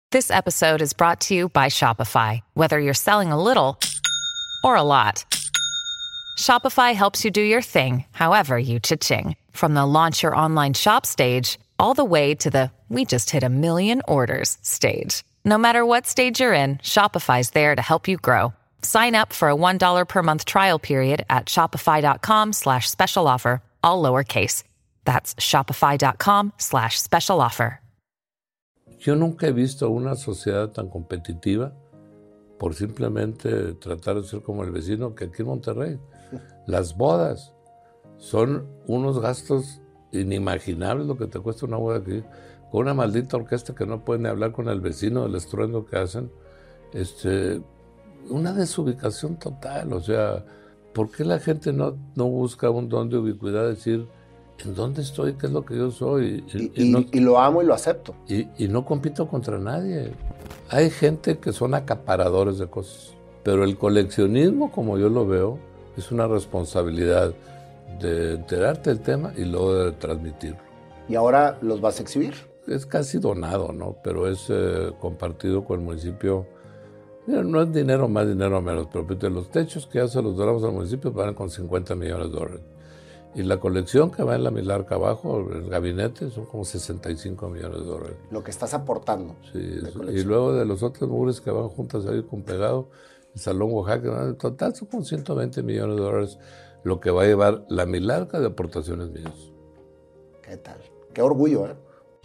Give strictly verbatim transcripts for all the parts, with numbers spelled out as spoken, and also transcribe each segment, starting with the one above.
This episode is brought to you by Shopify. Whether you're selling a little or a lot, Shopify helps you do your thing, however you cha-ching. From the launch your online shop stage, all the way to the we just hit a million orders stage. No matter what stage you're in, Shopify's there to help you grow. Sign up for a one dollar per month trial period at shopify.com slash special offer, all lowercase. That's shopify.com slash special offer. Yo nunca he visto una sociedad tan competitiva por simplemente tratar de ser como el vecino que aquí en Monterrey. Las bodas son unos gastos inimaginables lo que te cuesta una boda aquí, con una maldita orquesta que no puede ni hablar con el vecino del estruendo que hacen. Este, una desubicación total, o sea, ¿por qué la gente no, no busca un don de ubicuidad, decir, ¿en dónde estoy? ¿Qué es lo que yo soy? Y, y, y, no, y lo amo y lo acepto. Y, y no compito contra nadie. Hay gente que son acaparadores de cosas, pero el coleccionismo, como yo lo veo, es una responsabilidad de enterarte del tema y luego de transmitirlo. ¿Y ahora los vas a exhibir? Es casi donado, ¿no? Pero es eh, compartido con el municipio. Mira, no es dinero más, dinero menos, pero los techos que ya se los donamos al municipio van con cincuenta millones de dólares. Y la colección que va en la Milarca abajo, el gabinete, son como sesenta y cinco millones de dólares. Lo que estás aportando. Sí, y luego de los otros mugres que van juntas ahí con pegado, el Salón Oaxaca, en total son como ciento veinte millones de dólares lo que va a llevar la Milarca de aportaciones mías. ¿Qué tal? Qué orgullo, ¿eh?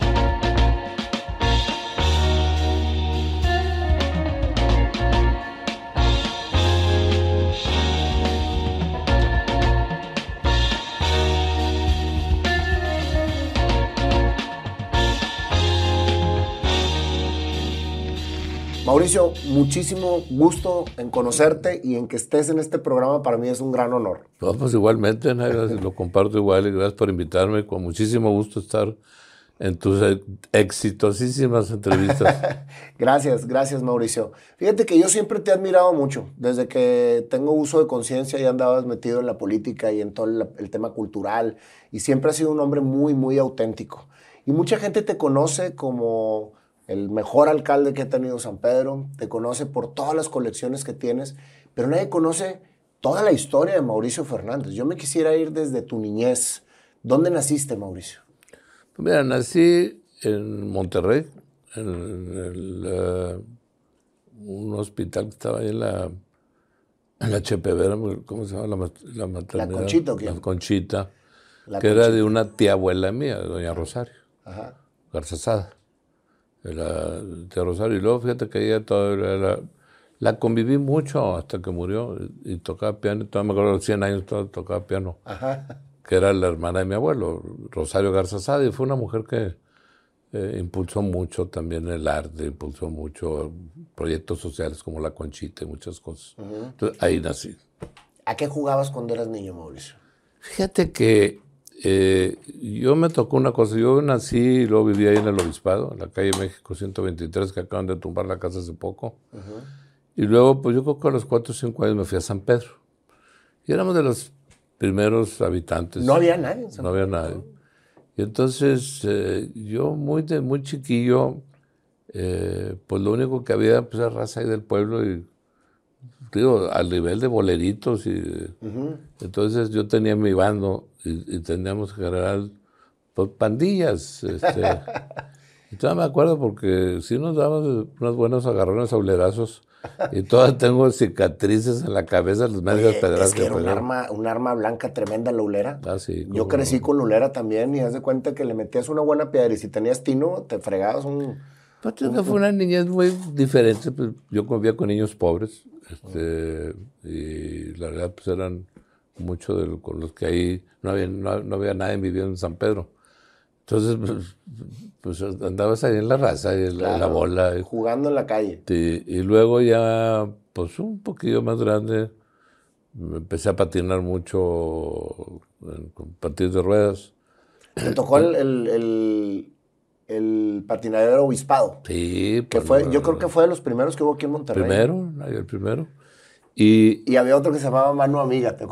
Mauricio, muchísimo gusto en conocerte y en que estés en este programa. Para mí es un gran honor. No, pues igualmente, ¿no? Lo comparto igual y gracias por invitarme. Con muchísimo gusto estar en tus exitosísimas entrevistas. Gracias, gracias Mauricio. Fíjate que yo siempre te he admirado mucho. Desde que tengo uso de conciencia ya andabas metido en la política y en todo el, el tema cultural. Y siempre has sido un hombre muy, muy auténtico. Y mucha gente te conoce como el mejor alcalde que ha tenido San Pedro, te conoce por todas las colecciones que tienes, pero nadie conoce toda la historia de Mauricio Fernández. Yo me quisiera ir desde tu niñez. ¿Dónde naciste, Mauricio? Pues mira, nací en Monterrey, en, el, uh, un hospital que estaba ahí en la, en la Chepevera, ¿cómo se llama? La, la maternidad. ¿La Conchita o qué? La Conchita, la que Conchita. Era de una tía abuela mía, doña Rosario, Ajá. Garzazada. La tía Rosario, y luego fíjate que ella todavía la, la conviví mucho hasta que murió y, y tocaba piano, y todavía me acuerdo de los cien años todavía tocaba piano, Ajá. Que era la hermana de mi abuelo, Rosario Garzazada, y fue una mujer que eh, impulsó mucho también el arte, impulsó mucho proyectos sociales como La Conchita y muchas cosas. Uh-huh. Entonces ahí nací. ¿A qué jugabas cuando eras niño, Mauricio? Fíjate que Eh, yo me tocó una cosa, yo nací y luego viví ahí en el Obispado, en la calle México ciento veintitrés, que acaban de tumbar la casa hace poco. Uh-huh. Y luego, pues yo creo que a los cuatro o cinco años me fui a San Pedro. Y éramos de los primeros habitantes. No había nadie en San No Pedro. había nadie. Y entonces, eh, yo muy, de, muy chiquillo, eh, pues lo único que había, pues era raza ahí del pueblo y digo, al nivel de boleritos. Y, uh-huh. Entonces yo tenía mi bando y, y teníamos en general pues, pandillas. Este, y todavía me acuerdo porque sí nos daban unos buenos agarrones a ulerazos y todavía tengo cicatrices en la cabeza, las medias pedras. Es que era un arma, un arma blanca tremenda la ulera. Ah, sí, yo crecí no. con la ulera también y haz de cuenta que le metías una buena piedra y si tenías tino te fregabas un... Pues un, que fue una niñez muy diferente. Pues, yo convivía con niños pobres. Este, y la verdad pues eran muchos de los, con los que ahí no había, no, no había nadie viviendo en San Pedro. Entonces pues, pues andabas ahí en la raza y en claro, la bola. Y, jugando en la calle. Y, y luego ya pues un poquillo más grande me empecé a patinar mucho con patines de ruedas. ¿Te tocó el, el, el, el patinadero Obispado? Sí. Que fue, yo creo que fue de los primeros que hubo aquí en Monterrey. Primero, el primero. Y, y había otro que se llamaba Mano Amiga, ¿te acuerdas?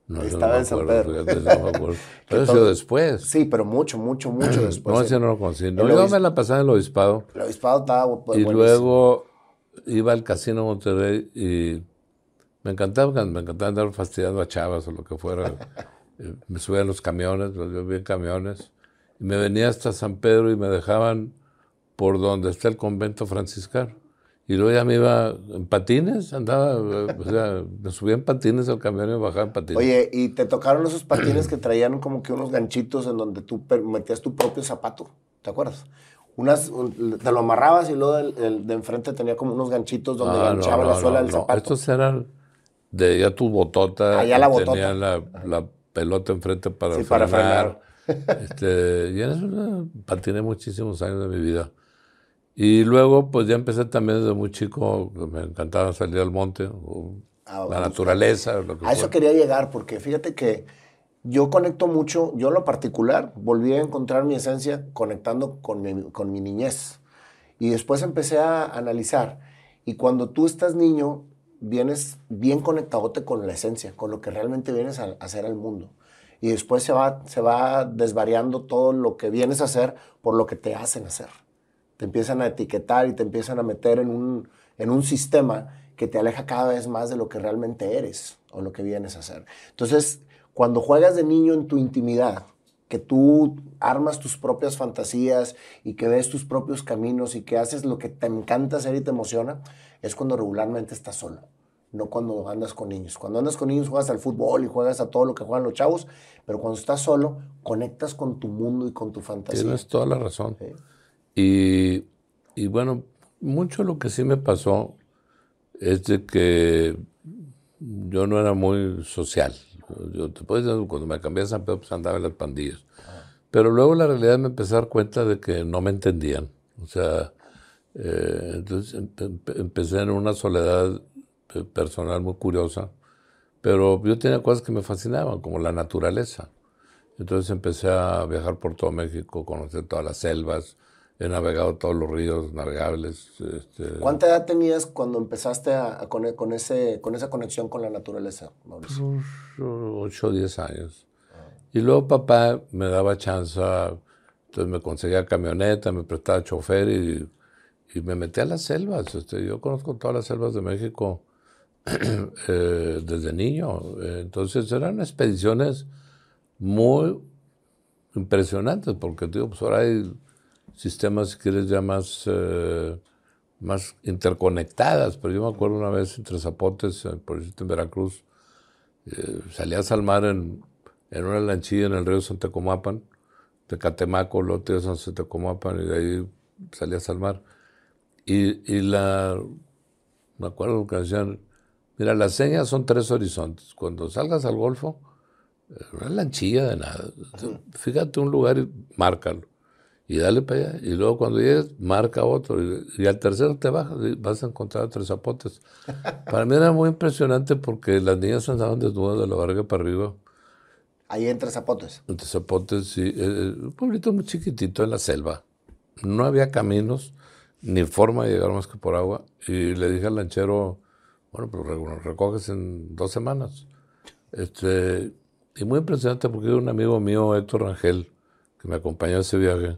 No, Estaba no en San acuerdo, Pedro. fíjate, no me acuerdo. Pero eso todo, después. Sí, pero mucho, mucho, mucho después. No, ese no lo conocí. No, el yo obis, me la pasaba en el obispado. El obispado estaba bu- Y buenísimo. luego iba al Casino Monterrey y me encantaba, me encantaba andar fastidiando a chavas o lo que fuera. Me subía en los camiones, yo vivía en camiones. Y me venía hasta San Pedro y me dejaban por donde está el convento franciscano. Y luego ya me iba en patines, andaba, o sea, me subía en patines al camión y me bajaba en patines. Oye, ¿y te tocaron esos patines que traían como que unos ganchitos en donde tú metías tu propio zapato? ¿Te acuerdas? Unas, un, te lo amarrabas y luego el, el de enfrente tenía como unos ganchitos donde Ah, ganchaba no, la no, suela no, del no. zapato. Estos eran de ya tu botota. Ah, ya la y botota. Tenían la, la pelota enfrente para Sí, frenar. para este, y en eso eh, patiné muchísimos años de mi vida. Y luego, pues ya empecé también desde muy chico, me encantaba salir al monte, o A- la a naturaleza, lo que A eso fuera. quería llegar, porque fíjate que yo conecto mucho, yo en lo particular, volví a encontrar mi esencia conectando con mi, con mi niñez. Y después empecé a analizar. Y cuando tú estás niño, vienes bien conectadote con la esencia, con lo que realmente vienes a hacer al mundo. Y después se va, se va desvariando todo lo que vienes a hacer por lo que te hacen hacer. Te empiezan a etiquetar y te empiezan a meter en un, en un sistema que te aleja cada vez más de lo que realmente eres o lo que vienes a hacer. Entonces, cuando juegas de niño en tu intimidad, que tú armas tus propias fantasías y que ves tus propios caminos y que haces lo que te encanta hacer y te emociona, es cuando regularmente estás solo, no cuando andas con niños. Cuando andas con niños juegas al fútbol y juegas a todo lo que juegan los chavos, pero cuando estás solo, conectas con tu mundo y con tu fantasía. Tienes toda la razón. ¿Sí? Y, y bueno, mucho lo que sí me pasó es de que yo no era muy social. Yo, te puedes decir, cuando me cambié a San Pedro, pues andaba en las pandillas. Ah. Pero luego la realidad me empecé a dar cuenta de que no me entendían. O sea, eh, entonces em, empecé en una soledad personal muy curiosa. Pero yo tenía cosas que me fascinaban, como la naturaleza. Entonces empecé a viajar por todo México, conocer todas las selvas, he navegado todos los ríos navegables. Este... ¿Cuánta edad tenías cuando empezaste a, a con, con, ese, con esa conexión con la naturaleza, Mauricio? Pues, ocho o diez años. Ah. Y luego papá me daba chance, entonces me conseguía camioneta, me prestaba chofer y, y me metí a las selvas. Este, yo conozco todas las selvas de México eh, desde niño. Entonces eran expediciones muy impresionantes, porque digo, pues ahora hay sistemas, si quieres, ya más, eh, más interconectadas. Pero yo me acuerdo una vez entre Zapotes, por ejemplo en Veracruz, eh, salías al mar en, en una lanchilla en el río Santecomapan, de Catemaco, luego te ibas a Santecomapan y de ahí salías al mar. Y, y la, me acuerdo que decían, mira, las señas son tres horizontes. Cuando salgas al Golfo, una lanchilla de nada. Fíjate un lugar y márcalo. Y dale para allá. Y luego cuando llegues, marca otro. Y, y al tercero te bajas y vas a encontrar tres zapotes. Para mí era muy impresionante porque las niñas andaban desnudas de la barriga para arriba. Ahí entre Zapotes. Entre Zapotes, sí. Eh, un pueblito muy chiquitito en la selva. No había caminos, ni forma de llegar más que por agua. Y le dije al lanchero, bueno, pues recoges en dos semanas. Este... Y muy impresionante porque era un amigo mío, Héctor Rangel, que me acompañó a ese viaje.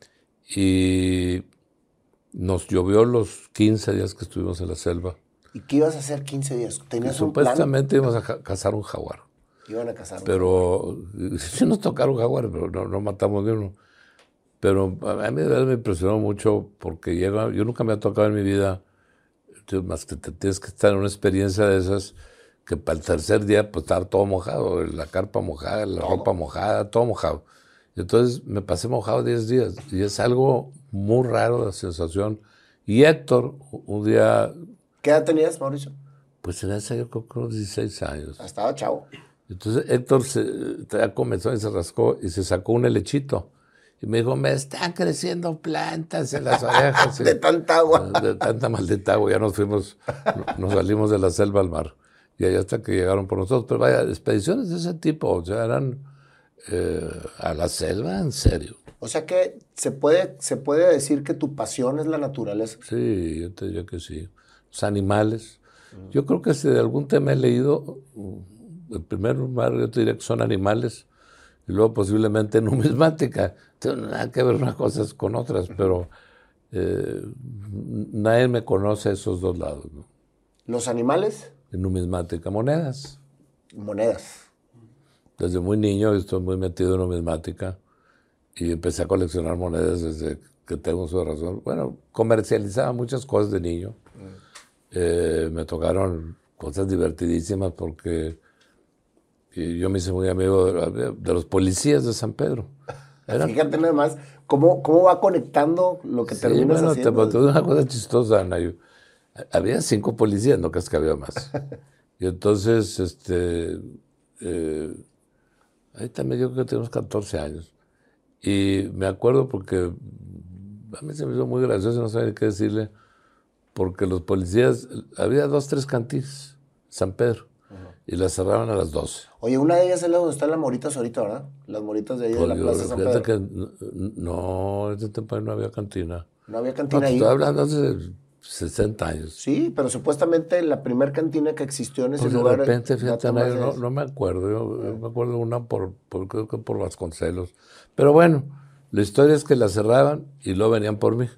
Y nos llovió los quince días que estuvimos en la selva. ¿Y qué ibas a hacer quince días? ¿Tenías un plan? Supuestamente íbamos a ca cazar un jaguar. Iban a cazar un pero, jaguar. Sí nos tocaron jaguares, pero no, no matamos ni uno. Pero a mí de verdad me impresionó mucho porque llega, yo nunca me ha tocado en mi vida, más que te tienes que estar en una experiencia de esas, que para el tercer día pues estaba todo mojado, la carpa mojada, la ¿Cómo? ropa mojada, todo mojado. Y entonces me pasé mojado diez días y es algo muy raro la sensación. Y Héctor, un día... ¿Qué edad tenías, Mauricio? Pues tenía yo creo que unos dieciséis años. Estaba chavo. Entonces Héctor se, ya comenzó y se rascó y se sacó un helechito. Y me dijo, me están creciendo plantas en las orejas. De tanta agua. De tanta maldita agua. Ya nos fuimos, nos salimos de la selva al mar. Y ahí hasta que llegaron por nosotros. Pero vaya, expediciones de ese tipo, o sea, eran eh, a la selva, en serio. O sea que se puede, se puede decir que tu pasión es la naturaleza. Sí, yo te diría que sí. Los animales. Mm. Yo creo que si de algún tema he leído, en primer lugar, yo te diría que son animales, y luego posiblemente numismática. No tiene nada que ver unas cosas con otras, pero eh, nadie me conoce esos dos lados, ¿no? ¿Los animales? En numismática, monedas. Monedas. Desde muy niño estoy muy metido en numismática y empecé a coleccionar monedas desde que tengo uso de razón. Bueno, comercializaba muchas cosas de niño. Mm. Eh, me tocaron cosas divertidísimas porque yo me hice muy amigo de, de los policías de San Pedro. Era... Fíjate nada más cómo, cómo va conectando lo que sí, terminas bueno, haciendo. Te, te una cosa chistosa, Ana. Yo, había cinco policías, no crees que había más. Y entonces, este, eh, ahí también yo creo que tenemos catorce años. Y me acuerdo porque a mí se me hizo muy gracioso, no sabía qué decirle, porque los policías, había dos, tres cantinas, San Pedro, uh-huh. y las cerraban a las doce. Oye, una de ellas es la donde están las moritas ahorita, ¿verdad? Las moritas de ahí pues de la Plaza San Pedro. Que, no, en ese tiempo no había cantina. No había cantina no, ahí. Estoy hablando hace sesenta años. Sí, pero supuestamente la primer cantina que existió en ese pues lugar... De repente, fíjate, no, no, no me acuerdo. Yo, yo me acuerdo de una por, por, creo que por Vasconcelos. Pero bueno, la historia es que la cerraban y luego venían por mí.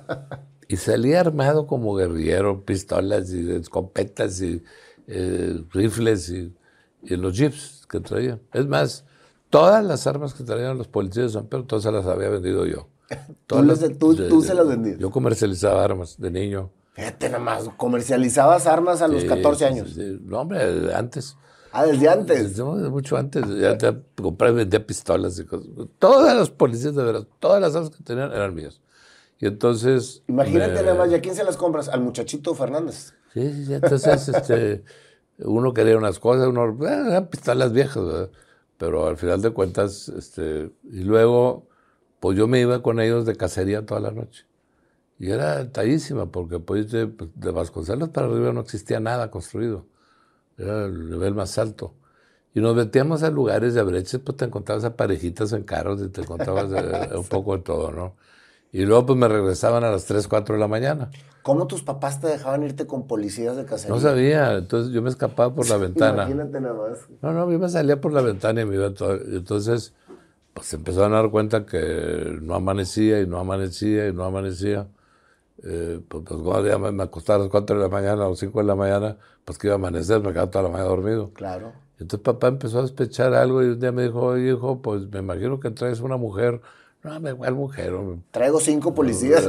Y salía armado como guerrillero, pistolas y escopetas y eh, rifles y, y los jeeps que traían. Es más, todas las armas que traían los policías de San Pedro, todas se las había vendido yo. ¿Tú, las, de, tú, de, tú se las vendías? Yo comercializaba armas de niño. Fíjate nada más, ¿comercializabas armas a sí, los catorce años? Sí, no, hombre, antes. Ah, ¿desde antes? Desde mucho antes. Ya te compré y vendía pistolas y cosas. Todas las policías, de verdad, todas las armas que tenían eran mías. Y entonces... Imagínate me... nada más, ¿y a quién se las compras? Al muchachito Fernández. Sí, sí, sí. Entonces, este, uno quería unas cosas, uno... Eh, eran pistolas viejas, ¿verdad? Pero al final de cuentas, este... Y luego, pues yo me iba con ellos de cacería toda la noche. Y era tallísima, porque pues, de, de Vasconcelos para arriba no existía nada construido. Era el nivel más alto. Y nos metíamos a lugares de breches, pues te encontrabas a parejitas en carros y te encontrabas de, un poco de todo, ¿no? Y luego pues me regresaban a las tres, cuatro de la mañana. ¿Cómo tus papás te dejaban irte con policías de cacería? No sabía, entonces yo me escapaba por la ventana. Imagínate nada más. No, no, yo me salía por la ventana y me iba todo. Entonces, pues se empezaron a dar cuenta que no amanecía y no amanecía y no amanecía. Eh, pues, pues cuando ya me, me acostaba a las cuatro de la mañana o cinco de la mañana, pues que iba a amanecer, me quedaba toda la mañana dormido. Claro. Entonces papá empezó a sospechar algo y un día me dijo, oye hijo, pues me imagino que traes una mujer. No, me igual mujer. Hombre. Traigo cinco policías.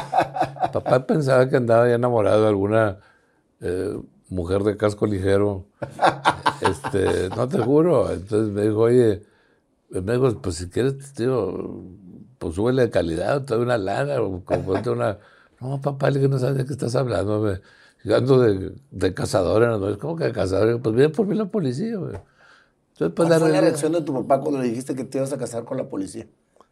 Papá pensaba que andaba ya enamorado de alguna eh, mujer de casco ligero. este, no te juro. Entonces me dijo, oye, me dijo, pues si quieres, tío, pues súbele de calidad, te doy una lana, o ponte una... No, papá, le dije, no sabes de qué estás hablando, güey. Yo ando de, de cazadora, ¿no? ¿Cómo que de cazadora? Pues viene por mí la policía, güey. Entonces, pues, ¿cuál la fue realidad... la reacción de tu papá cuando le dijiste que te ibas a casar con la policía?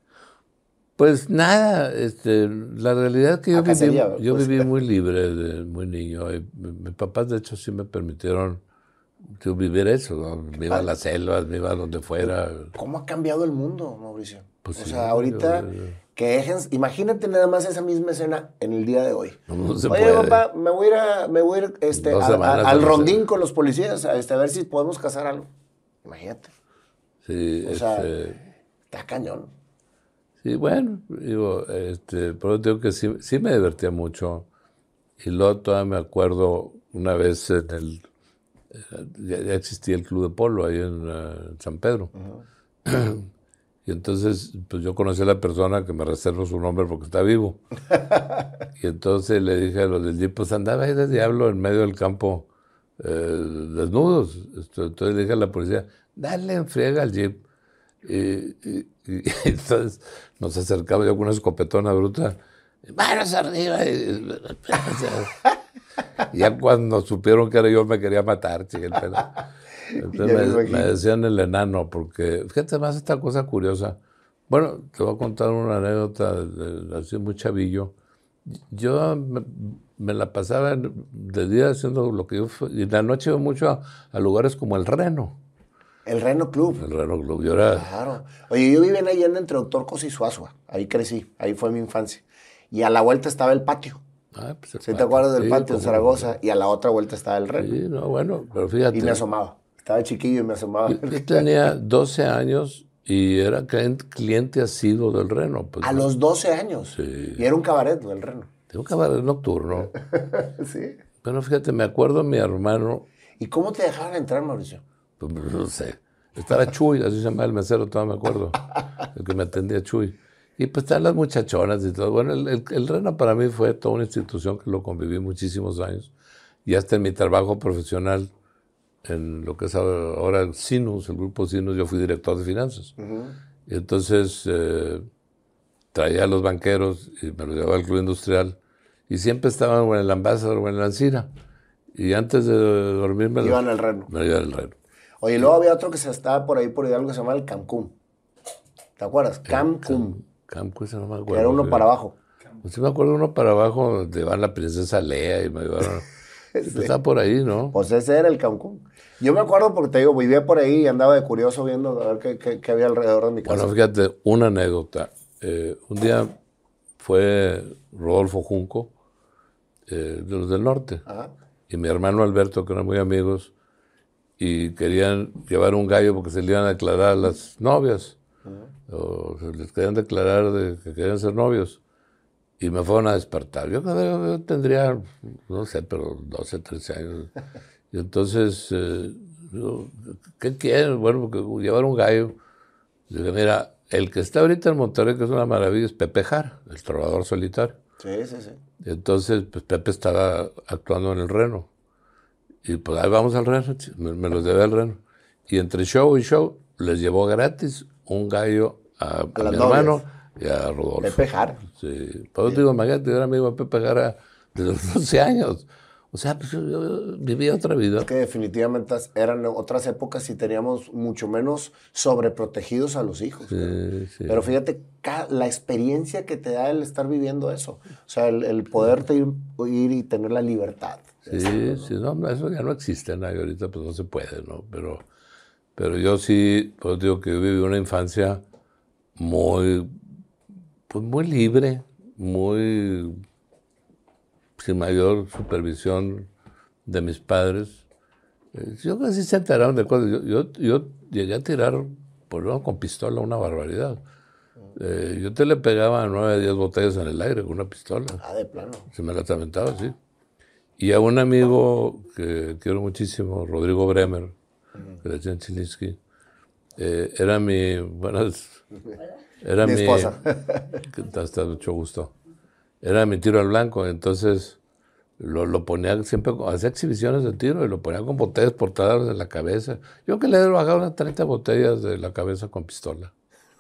Pues nada, este, la realidad es que yo, cacería, viví, yo pues. viví muy libre de muy niño. Y mis papás, de hecho, sí me permitieron yo, vivir eso, ¿no? Me iba a las selvas, me iba a donde fuera. ¿Cómo ha cambiado el mundo, Mauricio? Pues o sí, sea, ahorita... Yo, yo, que dejen, imagínate nada más esa misma escena en el día de hoy. No, no se Oye, puede. papá, me voy a ir, a, me voy a ir este, a, a, al rondín con los policías a, este, a ver si podemos cazar algo. Imagínate. Sí, o sea, este... está cañón. Sí, bueno, digo, este, pero digo que sí, sí me divertía mucho. Y luego todavía me acuerdo una vez en el... Ya, ya existía el club de polo ahí en, uh, en San Pedro. Uh-huh. Y entonces, pues yo conocí a la persona que me reservo su nombre porque está vivo. Y entonces le dije a los del jeep, pues andaba ahí de diablo en medio del campo, eh, desnudos. Entonces le dije a la policía, dale en friega al jeep. Y, y, y entonces nos acercaba yo con una escopetona bruta, manos arriba. Y, ya cuando supieron que era yo me quería matar, chiquita. Entonces me, me decían el enano, porque fíjate más esta cosa curiosa. Bueno, te voy a contar una anécdota de, de, así muy chavillo. Yo me, me la pasaba de día haciendo lo que yo... Y la noche iba mucho a, a lugares como el Reno. El Reno Club. El Reno Club. Yo era... Claro. Oye, yo vivía en Allende entre Doctor Cosa y Suazua. Ahí crecí. Ahí fue mi infancia. Y a la vuelta estaba el patio. Ah, pues el ¿Sí patio. te acuerdas del sí, patio en Zaragoza? Y a la otra vuelta estaba el Reno. Sí, no, bueno, pero fíjate. Y me asomaba. Estaba chiquillo y me asomaba. Yo, yo tenía doce años y era cliente, cliente asiduo del Reno. Pues, a ¿no? los doce años. Sí. Y era un cabaret del Reno. Era un cabaret nocturno. Sí. Pero fíjate, me acuerdo mi hermano. ¿Y cómo te dejaban entrar, Mauricio? Pues, no sé. Estaba Chuy, así se llamaba el mesero, todavía me acuerdo. El que me atendía, Chuy. Y pues estaban las muchachonas y todo. Bueno, el, el, el Reno para mí fue toda una institución que lo conviví muchísimos años. Y hasta en mi trabajo profesional, en lo que es ahora el Sinus, el grupo Sinus, yo fui director de finanzas. Uh-huh. Y entonces eh, traía a los banqueros y me los llevaba al club industrial. Y siempre estaban en el Ambassador o en la Ancira. Y antes de dormirme... Iban al Reno. Me iban al Reno. Oye, luego había otro que se estaba por ahí, por Hidalgo, que se llamaba el Cancún. ¿Te acuerdas? Cancún. Cancún, ese no me acuerdo. Era uno para abajo. Pues sí me acuerdo uno para abajo, donde iban la princesa Lea y me llevaron... sí. Estaba por ahí, ¿no? Pues ese era el Cancún. Yo me acuerdo porque te digo, vivía por ahí y andaba de curioso viendo a ver qué, qué, qué había alrededor de mi casa. Bueno, fíjate, una anécdota. Eh, un día fue Rodolfo Junco, eh, de los del norte, ajá, y mi hermano Alberto, que eran muy amigos, y querían llevar un gallo porque se le iban a declarar a las novias, uh-huh, o se les querían declarar de que querían ser novios, y me fueron a despertar. Yo, yo tendría, no sé, pero doce, trece años, y entonces, eh, yo, ¿qué quieren? Bueno, porque llevar un gallo. Y dije, mira, el que está ahorita en Monterrey, que es una maravilla, es Pepe Jara, el trovador solitario. Sí, sí, sí. Y entonces, pues Pepe estaba actuando en el Reno. Y pues ahí vamos al Reno, me, me los llevé al Reno. Y entre show y show, les llevó gratis un gallo a, a, a mi novias. hermano y a Rodolfo. Pepe Jara. Sí. Por eso digo, imagínate, yo era amigo de Pepe Jara desde los doce años. O sea, pues yo, yo vivía otra vida. Es que definitivamente eran otras épocas y teníamos mucho menos sobreprotegidos a los hijos. Sí, sí. Pero fíjate, la experiencia que te da el estar viviendo eso. O sea, el, el poderte ir, ir y tener la libertad. Sí, sí, no, eso ya no existe, ¿no? Y ahorita pues no se puede, ¿no? Pero, pero yo sí, pues digo que yo viví una infancia muy, pues muy libre, muy... sin mayor supervisión de mis padres. Yo casi se enteraron de cosas. Yo, yo, yo llegué a tirar por ejemplo, con pistola una barbaridad. Eh, yo te le pegaba nueve, diez botellas en el aire con una pistola. Ah, de plano. Se me la aventaba, sí. Y a un amigo que quiero muchísimo, Rodrigo Bremer, uh-huh, que le decían Chilinsky, eh, era mi... Bueno, era mi... mi esposa. Hasta mucho gusto. Era mi tiro al blanco, entonces lo, lo ponía siempre, hacía exhibiciones de tiro y lo ponía con botellas portadas en la cabeza. Yo que le he bajado unas treinta botellas de la cabeza con pistola.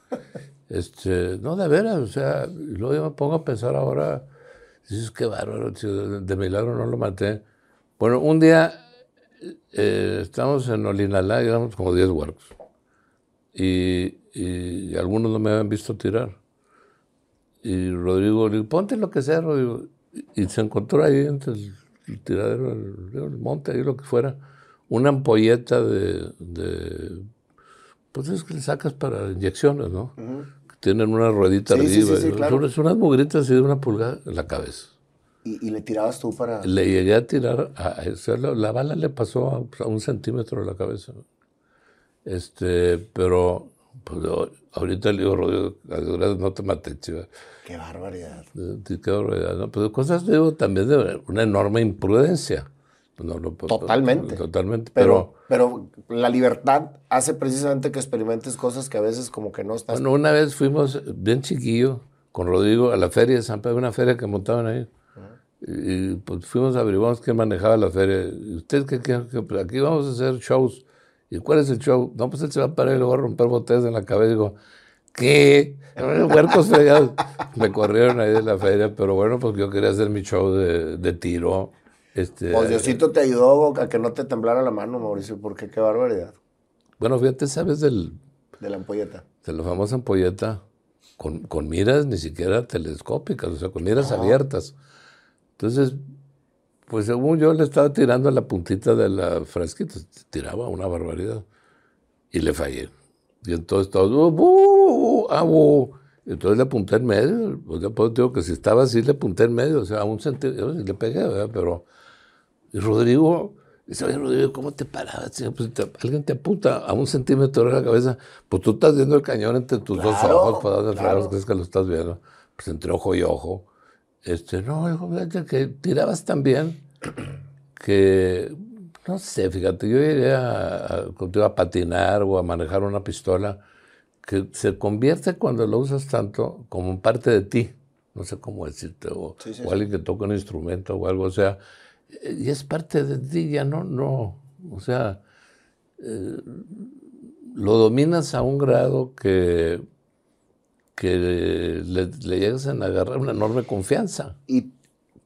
Este, no, de veras, o sea, y luego yo me pongo a pensar ahora, dices, qué bárbaro, de, de milagro no lo maté. Bueno, un día eh, estábamos en Olinalá y éramos como diez huercos. Y, y, y algunos no me habían visto tirar. Y Rodrigo le dijo, ponte lo que sea, Rodrigo. Y se encontró ahí entre el, el tiradero, el, el monte, ahí lo que fuera, una ampolleta de, de, pues es que le sacas para inyecciones, ¿no? Uh-huh. Que tienen una ruedita sí, arriba. Sí, sí, sí, claro. Son unas mugritas así de una pulgada en la cabeza. ¿Y, y le tirabas tú para...? Le llegué a tirar, a, o sea, la, la bala le pasó a, a un centímetro de la cabeza. Este, pero... Pues yo, ahorita le digo, Rodrigo, no te maté, chiva. Qué barbaridad. Qué barbaridad, ¿no? Pero cosas, digo, también de una enorme imprudencia. No, no, totalmente. Totalmente. Pero, pero, pero la libertad hace precisamente que experimentes cosas que a veces como que no estás... Bueno, una vez fuimos bien chiquillo con Rodrigo a la feria de San Pedro, una feria que montaban ahí. Uh-huh. Y, y pues fuimos a averiguar quién manejaba la feria. ¿Y usted qué, qué, qué? Aquí vamos a hacer shows. ¿Y cuál es el show? No, pues él se va a parar y le va a romper botellas en la cabeza. Y digo, ¿qué? Huercos fregados. Me corrieron ahí de la feria, pero bueno, pues yo quería hacer mi show de, de tiro. Este, pues Diosito te ayudó a que no te temblara la mano, Mauricio, porque qué barbaridad. Bueno, fíjate, ¿sabes del... de la ampolleta? De la famosa ampolleta, con, con miras ni siquiera telescópicas, o sea, con miras no. abiertas. Entonces... Pues según yo le estaba tirando a la puntita de la frasquita, tiraba una barbaridad. Y le fallé. Y entonces todo, ¡uh! ¡Ah, uh! Entonces le apunté en medio. O sea, pues digo que si estaba así, le apunté en medio. O sea, a un centímetro, y le pegué, ¿verdad? Pero, y Rodrigo, Dice, oye, Rodrigo, ¿cómo te parabas? Dice, pues, te, alguien te apunta a un centímetro de la cabeza, pues tú estás viendo el cañón entre tus Claro, dos ojos, ¿para dónde claro. fregados crees que lo estás viendo? Pues entre ojo y ojo. Este, no, hijo, fíjate que tirabas tan bien que, no sé, fíjate, yo llegué a, a, a patinar o a manejar una pistola que se convierte cuando lo usas tanto como parte de ti. No sé cómo decirte, o, Sí, sí, o sí. alguien que toca un instrumento o algo, o sea, y es parte de ti, ya no, no, o sea, eh, lo dominas a un grado que, que le, le llegas a agarrar una enorme confianza. Y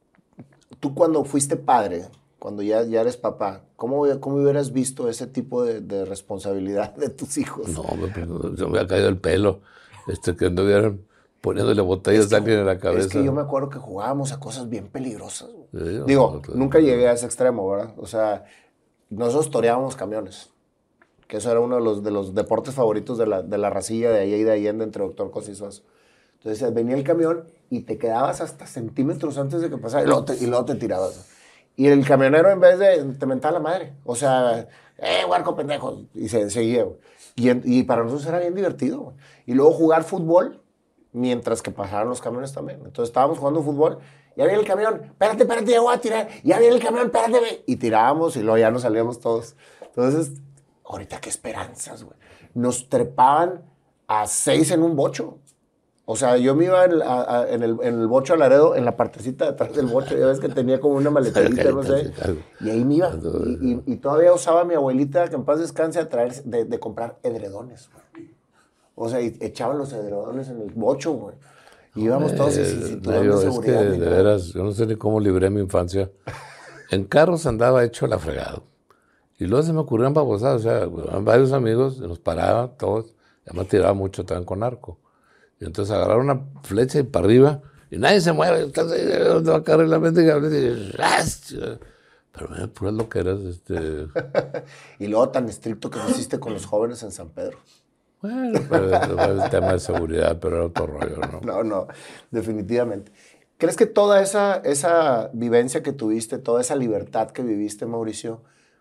tú cuando fuiste padre, cuando ya, ya eres papá, ¿cómo, cómo hubieras visto ese tipo de, de responsabilidad de tus hijos? No, me, se me ha caído el pelo, este, que anduvieran poniéndole botellas Es de alguien que, en la cabeza. es que yo me acuerdo que jugábamos a cosas bien peligrosas. güey. Sí, Digo, no, nunca llegué a ese extremo, ¿verdad? O sea, nosotros toreábamos camiones, que eso era uno de los, de los deportes favoritos de la, de la racilla de allá y de Allende entre Doctor Cosa y Suazo. Entonces venía el camión y te quedabas hasta centímetros antes de que pasara y luego te, y luego te tirabas. Y el camionero en vez de te mentaba la madre, o sea, eh, huarco pendejo, y se seguía. güey. Y, en- y para nosotros era bien divertido. güey. Y luego jugar fútbol mientras que pasaban los camiones también. Entonces estábamos jugando fútbol, ya viene el camión, espérate, espérate, ya voy a tirar, ya viene el camión, espérate, ve. Y tirábamos y luego ya nos salíamos todos. Entonces, ahorita qué esperanzas, güey. Nos trepaban a seis en un bocho. O sea, yo me iba en, a- a- en el, en el bocho a Laredo, en la partecita de atrás del bocho, ya ves que tenía como una maleterita, no sé, y ahí me iba. Y, y- y todavía usaba a mi abuelita, que en paz descanse, a traer, de, de comprar edredones, güey. O sea, y echaban los edredones en el bocho, güey. Y íbamos todos y sin Eh, cinturón Nayo, de es que seguridad. de ni nada. veras, yo no sé ni cómo libré mi infancia. En carros andaba hecho la fregada. Y luego se me ocurrían babosadas, o sea, eran varios amigos, nos paraban todos, además tiraba mucho también con arco. Y entonces agarraron una flecha y para arriba, y nadie se mueve, estás ahí, ¿dónde va a caer la mente? Y ¡ras! Pero mira, puras loqueras, este... Y luego tan estricto que hiciste con los jóvenes en San Pedro. Bueno, pero era el tema de seguridad, pero era otro rollo, ¿no? No, no, definitivamente. ¿Crees que toda esa, esa vivencia que tuviste, toda esa libertad que viviste, Mauricio,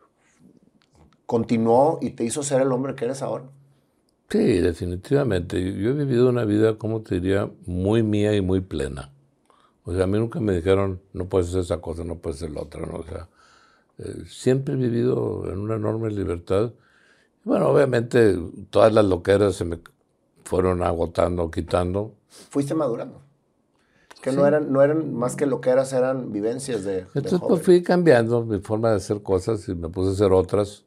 continuó y te hizo ser el hombre que eres ahora? Sí, definitivamente. Yo he vivido una vida, como te diría, muy mía y muy plena. O sea, a mí nunca me dijeron, no puedes hacer esa cosa, no puedes hacer la otra, ¿no? O sea, eh, siempre he vivido en una enorme libertad. Bueno, obviamente todas las loqueras se me fueron agotando, quitando. Fuiste madurando. Que Sí. no, eran, no eran más que lo que eras, eran vivencias de, de Entonces, joven. pues fui cambiando mi forma de hacer cosas y me puse a hacer otras,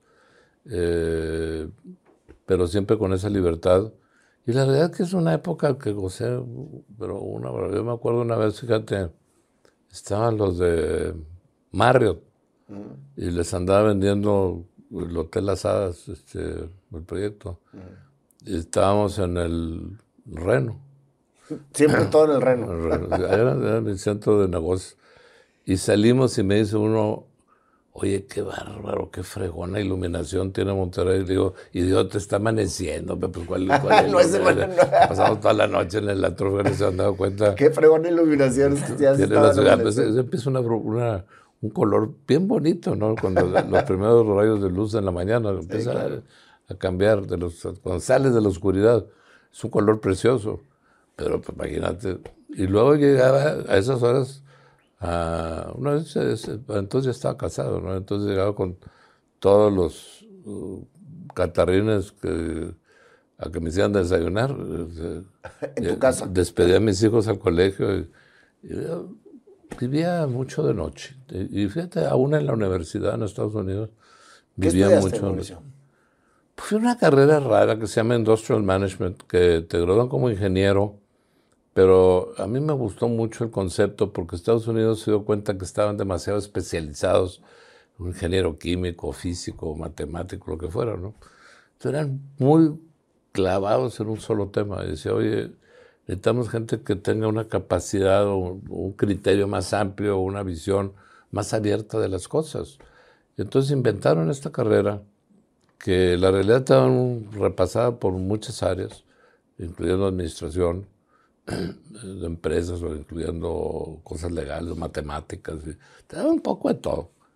eh, pero siempre con esa libertad. Y la verdad es que es una época que gocé, pero una, yo me acuerdo una vez, fíjate, estaban los de Marriott y les andaba vendiendo el Hotel Las Hadas, este, el proyecto. Y estábamos en el Reno. Siempre todo en el reno. el Reno. Era, era mi centro de negocios. Y salimos y me dice uno, oye, qué bárbaro, qué fregona iluminación tiene Monterrey. Digo, idiota, está amaneciendo. Pues, ¿cuál, cuál No es de ilumina- mañana. Pasamos toda la noche en el antro, no se han dado cuenta. Qué fregona iluminación. Ya se Tiene la estaban ciudad, pues, amaneciendo. eso empieza una, una- un color bien bonito, ¿no? Cuando la- los primeros rayos de luz en la mañana empieza claro. a, a cambiar, de los, cuando sales de la oscuridad, es un color precioso. Pero pues, imagínate. Y luego llegaba a esas horas, a, una vez, eh, se- entonces ya estaba casado, ¿no? Entonces llegaba con todos los uh, catarrines que, a que me hicieran desayunar. eh, En tu eh, casa. Despedí a mis hijos al colegio y, y yo vivía mucho de noche. Y, y fíjate, aún en la universidad en Estados Unidos, ¿Qué vivía estudiaste, mucho. Mauricio? Fue una carrera rara que se llama Industrial Management, que te gradúan como ingeniero, pero a mí me gustó mucho el concepto porque Estados Unidos se dio cuenta que estaban demasiado especializados, un ingeniero químico, físico, matemático, lo que fuera, ¿no? Entonces eran muy clavados en un solo tema. Y decía, oye, necesitamos gente que tenga una capacidad o un criterio más amplio, una visión más abierta de las cosas. Y entonces inventaron esta carrera que la realidad estaba repasada por muchas áreas, incluyendo administración de empresas o incluyendo cosas legales, matemáticas, y te daba un poco de todo.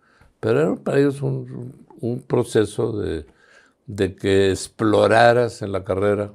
Pero era para ellos un, un proceso de, de que exploraras en la carrera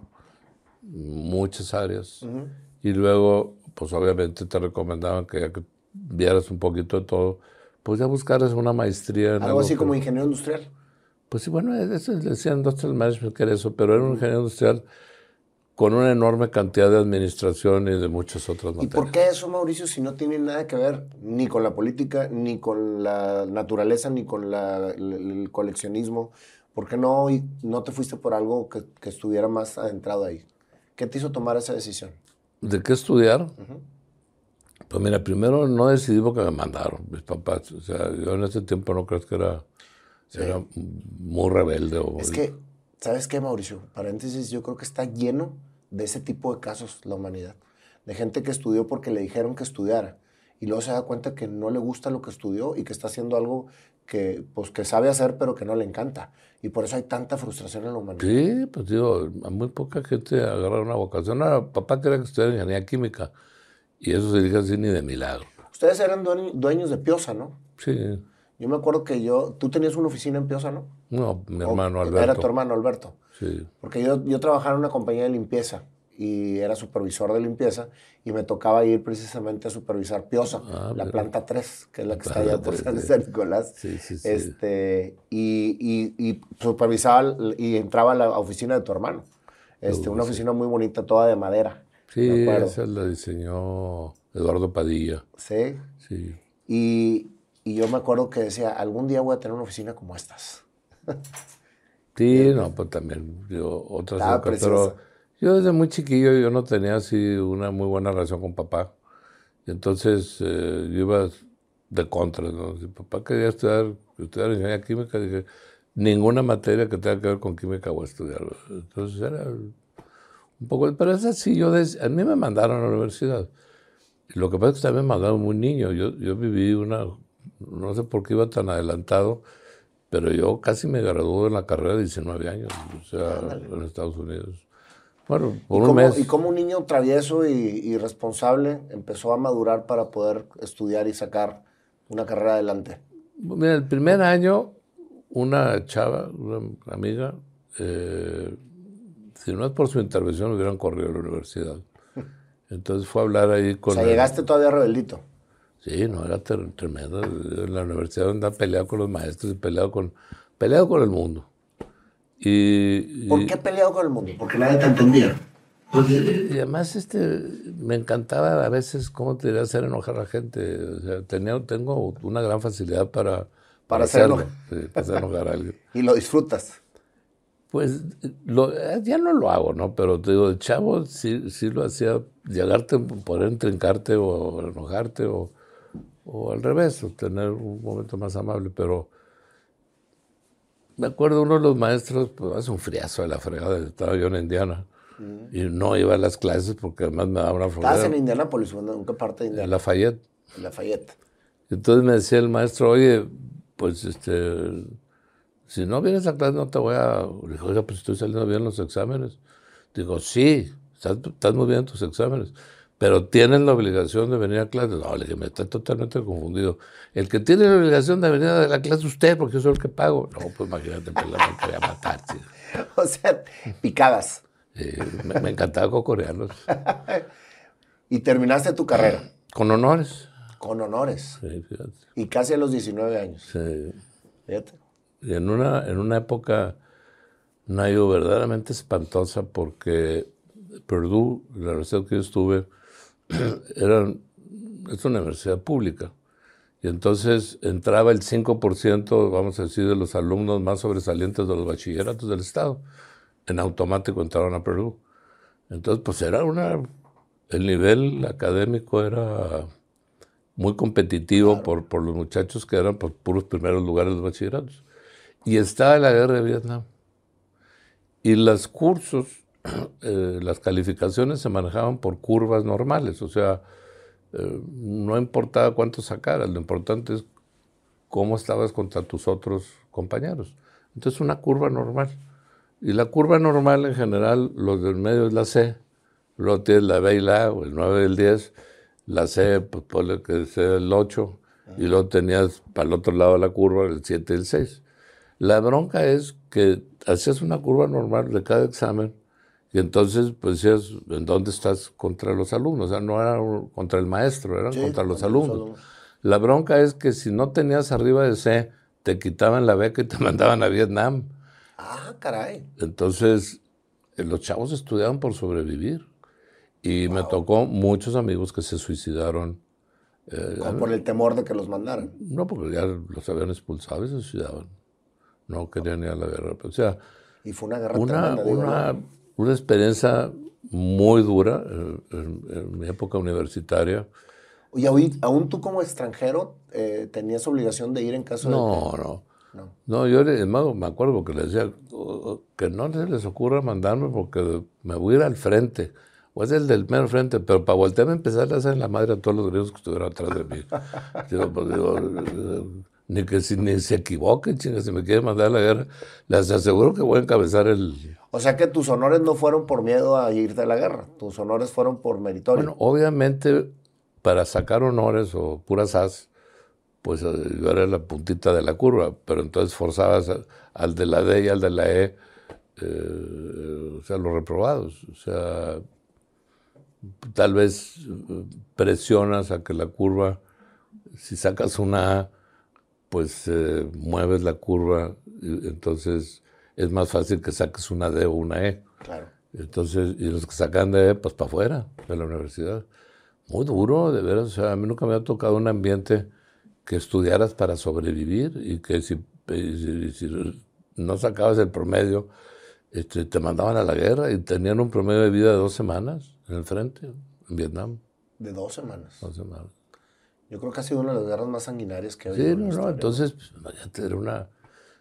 muchas áreas. Uh-huh. Y luego, pues obviamente te recomendaban que ya que vieras un poquito de todo, pues ya buscaras una maestría. En algo, algo así que, como ingeniero industrial. Pues sí, bueno, eso decían industrial management, que era eso, pero era un ingeniero industrial con una enorme cantidad de administración y de muchas otras materias. ¿Y por qué eso, Mauricio, si no tiene nada que ver ni con la política, ni con la naturaleza, ni con la, el, el coleccionismo? ¿Por qué no, no te fuiste por algo que, que estuviera más adentrado ahí? ¿Qué te hizo tomar esa decisión? ¿De qué estudiar? Uh-huh. Pues mira, primero no decidí porque me mandaron mis papás. O sea, yo en ese tiempo no creo que era, sí. era muy rebelde. O, es que, ¿sabes qué, Mauricio? Paréntesis, yo creo que está lleno de ese tipo de casos la humanidad. De gente que estudió porque le dijeron que estudiara. Y luego se da cuenta que no le gusta lo que estudió y que está haciendo algo que, pues, que sabe hacer pero que no le encanta. Y por eso hay tanta frustración en la humanidad. Sí, pues digo, a muy poca gente agarra una vocación. Ahora, papá quería que estudiara ingeniería química. Y eso se dice así ni de milagro. Ustedes eran dueños de Piosa, ¿no? Sí. Yo me acuerdo que yo... ¿Tú tenías una oficina en Piosa, no? No, mi hermano Alberto. Era tu hermano Alberto. Sí. Porque yo, yo trabajaba en una compañía de limpieza y era supervisor de limpieza y me tocaba ir precisamente a supervisar Piosa, ah, la planta tres, que es la que está allá por San Nicolás. Sí, sí, sí. Este, y, y, y supervisaba y entraba a la oficina de tu hermano. Este, uh, una oficina sí. muy bonita, toda de madera. Sí, esa la diseñó Eduardo Padilla. Sí. Sí. Y, y yo me acuerdo que decía, algún día voy a tener una oficina como estas. Sí, no, pues también, yo, otras ah, épocas, pero yo desde muy chiquillo yo no tenía así una muy buena relación con papá. Y entonces eh, yo iba de contra, ¿no? Si papá quería estudiar, estudiar ingeniería química, dije, ninguna materia que tenga que ver con química voy a estudiar. Entonces era un poco, pero es así, yo des, a mí me mandaron a la universidad. Y lo que pasa es que también me mandaron muy niño. Yo, yo viví una, no sé por qué iba tan adelantado, pero yo casi me gradué en la carrera de diecinueve años, o sea, Ándale. en Estados Unidos. Bueno, por un cómo, mes. ¿Y cómo un niño travieso y, y responsable empezó a madurar para poder estudiar y sacar una carrera adelante? Mira, el primer año, una chava, una amiga, eh, si no es por su intervención, me hubieran corrido a la universidad. Entonces fue a hablar ahí con... O sea, llegaste el, todavía rebeldito. Sí, no, era ter, tremendo. En la universidad andaba peleado con los maestros y peleado con, peleado con el mundo. Y, ¿Por qué peleado con el mundo? Porque nadie te entendía. Y, y además este, me encantaba a veces, ¿cómo te diría? Hacer enojar a la gente. O sea, tenía, tengo una gran facilidad para, para, para hacerlo. hacerlo. Sí, para hacer enojar a alguien. ¿Y lo disfrutas? Pues lo, ya no lo hago, ¿no? Pero te digo, de chavo sí, sí lo hacía, llegarte, poder intrincarte o enojarte o, o al revés, o tener un momento más amable, pero me acuerdo uno de los maestros, pues hace un friazo de la fregada, estaba yo en Indiana, mm. y no iba a las clases porque además me daba una flojera. ¿Estabas en Indianápolis? ¿En qué parte de Indiana? En Lafayette. En Lafayette. Entonces me decía el maestro, oye, pues este... si no vienes a clase no te voy a... Le dije, oiga, pues estoy saliendo bien los exámenes. Digo, sí, estás, estás muy bien en tus exámenes, pero tienes la obligación de venir a clase. No, le dije, me está totalmente confundido. El que tiene la obligación de venir a la clase es usted, porque yo soy el que pago. No, pues imagínate, pues la me quería matar. ¿Sí? O sea, picadas. Eh, me, me encantaba cocorearlos. ¿Y terminaste tu carrera? Con honores. Con honores. Sí, fíjate. Y casi a los diecinueve años. Sí. Fíjate. Y en una, en una época, Nayo, verdaderamente espantosa, porque Purdue, la universidad que yo estuve, era, es una universidad pública. Y entonces entraba el cinco por ciento, vamos a decir, de los alumnos más sobresalientes de los bachilleratos del Estado. En automático entraron a Purdue. Entonces, pues era una... El nivel académico era muy competitivo, claro, por, por los muchachos que eran por puros primeros lugares de los bachilleratos. Y estaba la guerra de Vietnam. Y los cursos, eh, las calificaciones se manejaban por curvas normales. O sea, eh, no importaba cuánto sacaras, lo importante es cómo estabas contra tus otros compañeros. Entonces, una curva normal. Y la curva normal, en general, los del medio es la C. Luego tienes la B y la A, o el nueve y el diez. La C, pues ponle que sea el ocho. y luego tenías para el otro lado de la curva el siete y el seis. La bronca es que hacías una curva normal de cada examen y entonces pues decías, ¿en dónde estás contra los alumnos? O sea, no era contra el maestro, eran Sí, contra los contra alumnos. los alumnos. La bronca es que si no tenías arriba de C, te quitaban la beca y te mandaban a Vietnam. Ah, caray. Entonces, eh, los chavos estudiaban por sobrevivir. Y wow. Me tocó muchos amigos que se suicidaron. Eh, por el temor de que los mandaran. No, porque ya los habían expulsado y se suicidaban. No querían ir a la guerra. O sea, y fue una guerra una, tremenda. Una, digo, una experiencia muy dura en, en, en mi época universitaria. ¿Y aún, aún tú como extranjero eh, tenías obligación de ir en caso no, de que...? No, no. No, yo me acuerdo que les decía que no se les ocurra mandarme porque me voy a ir al frente. O es el del mero frente, pero para voltearme a empezar a hacer la madre a todos los griegos que estuvieran atrás de mí. Digo, pues, digo, ni que si, ni se equivoquen, chinga, si me quieren mandar a la guerra, les aseguro que voy a encabezar el... O sea que tus honores no fueron por miedo a irte a la guerra, tus honores fueron por meritorio. Bueno, obviamente, para sacar honores o puras as, pues yo era la puntita de la curva, pero entonces forzabas a, al de la D y al de la E, eh, o sea, los reprobados, o sea... Tal vez presionas a que la curva, si sacas una A, pues eh, mueves la curva, y entonces es más fácil que saques una D o una E. Claro. Entonces, y los que sacan de E, pues para afuera de la universidad. Muy duro, de veras. O sea, a mí nunca me ha tocado un ambiente que estudiaras para sobrevivir y que si, si, si no sacabas el promedio, este, te mandaban a la guerra y tenían un promedio de vida de dos semanas. En el frente, en Vietnam. De dos semanas. Dos semanas. Yo creo que ha sido una de las guerras más sanguinarias que ha habido. Sí, en no, no, entonces, pues, imagínate, era una...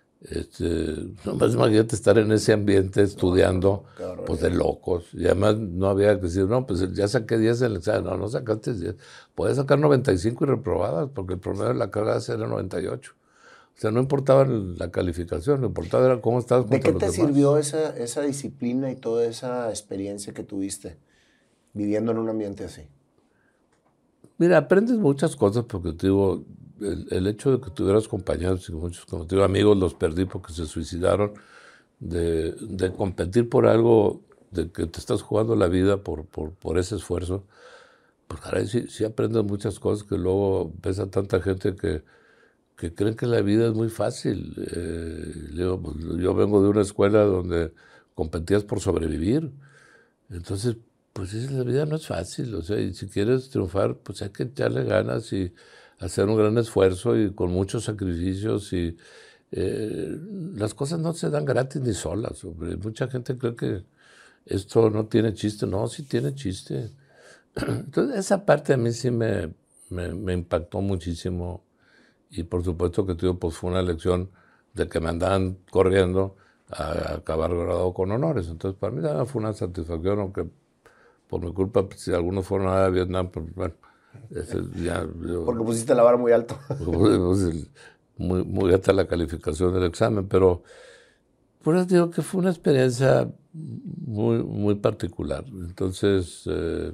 Este, nomás imagínate estar en ese ambiente estudiando, no, pues de locos. Y además no había que decir, no, pues ya saqué diez en el examen. No, no sacaste diez. Puedes sacar noventa y cinco y reprobadas, porque el promedio de la carrera era noventa y ocho. O sea, no importaba la calificación, lo importaba era cómo estabas contra los demás. ¿De qué te sirvió esa, esa disciplina y toda esa experiencia que tuviste viviendo en un ambiente así? Mira, aprendes muchas cosas porque te digo, el, el hecho de que tuvieras compañeros y muchos, como te digo, amigos los perdí porque se suicidaron, de, de competir por algo, de que te estás jugando la vida por, por, por ese esfuerzo, pues caray, sí, sí aprendes muchas cosas que luego ves a tanta gente que, que creen que la vida es muy fácil. Eh, yo, pues, yo vengo de una escuela donde competías por sobrevivir, entonces pues la vida no es fácil, o sea, y si quieres triunfar, pues hay que echarle ganas y hacer un gran esfuerzo y con muchos sacrificios y eh, las cosas no se dan gratis ni solas. Hombre. Mucha gente cree que esto no tiene chiste, no, sí tiene chiste. Entonces esa parte a mí sí me, me, me impactó muchísimo y por supuesto que tuve, pues fue una lección de que me andaban corriendo a, a acabar graduado con honores. Entonces para mí fue una satisfacción, aunque por mi culpa, pues, si algunos fueron a Vietnam, pues bueno, ese, ya, yo, porque pusiste la vara muy alto. Pues, muy, muy alta la calificación del examen, pero por eso digo que fue una experiencia muy, muy particular. Entonces, eh,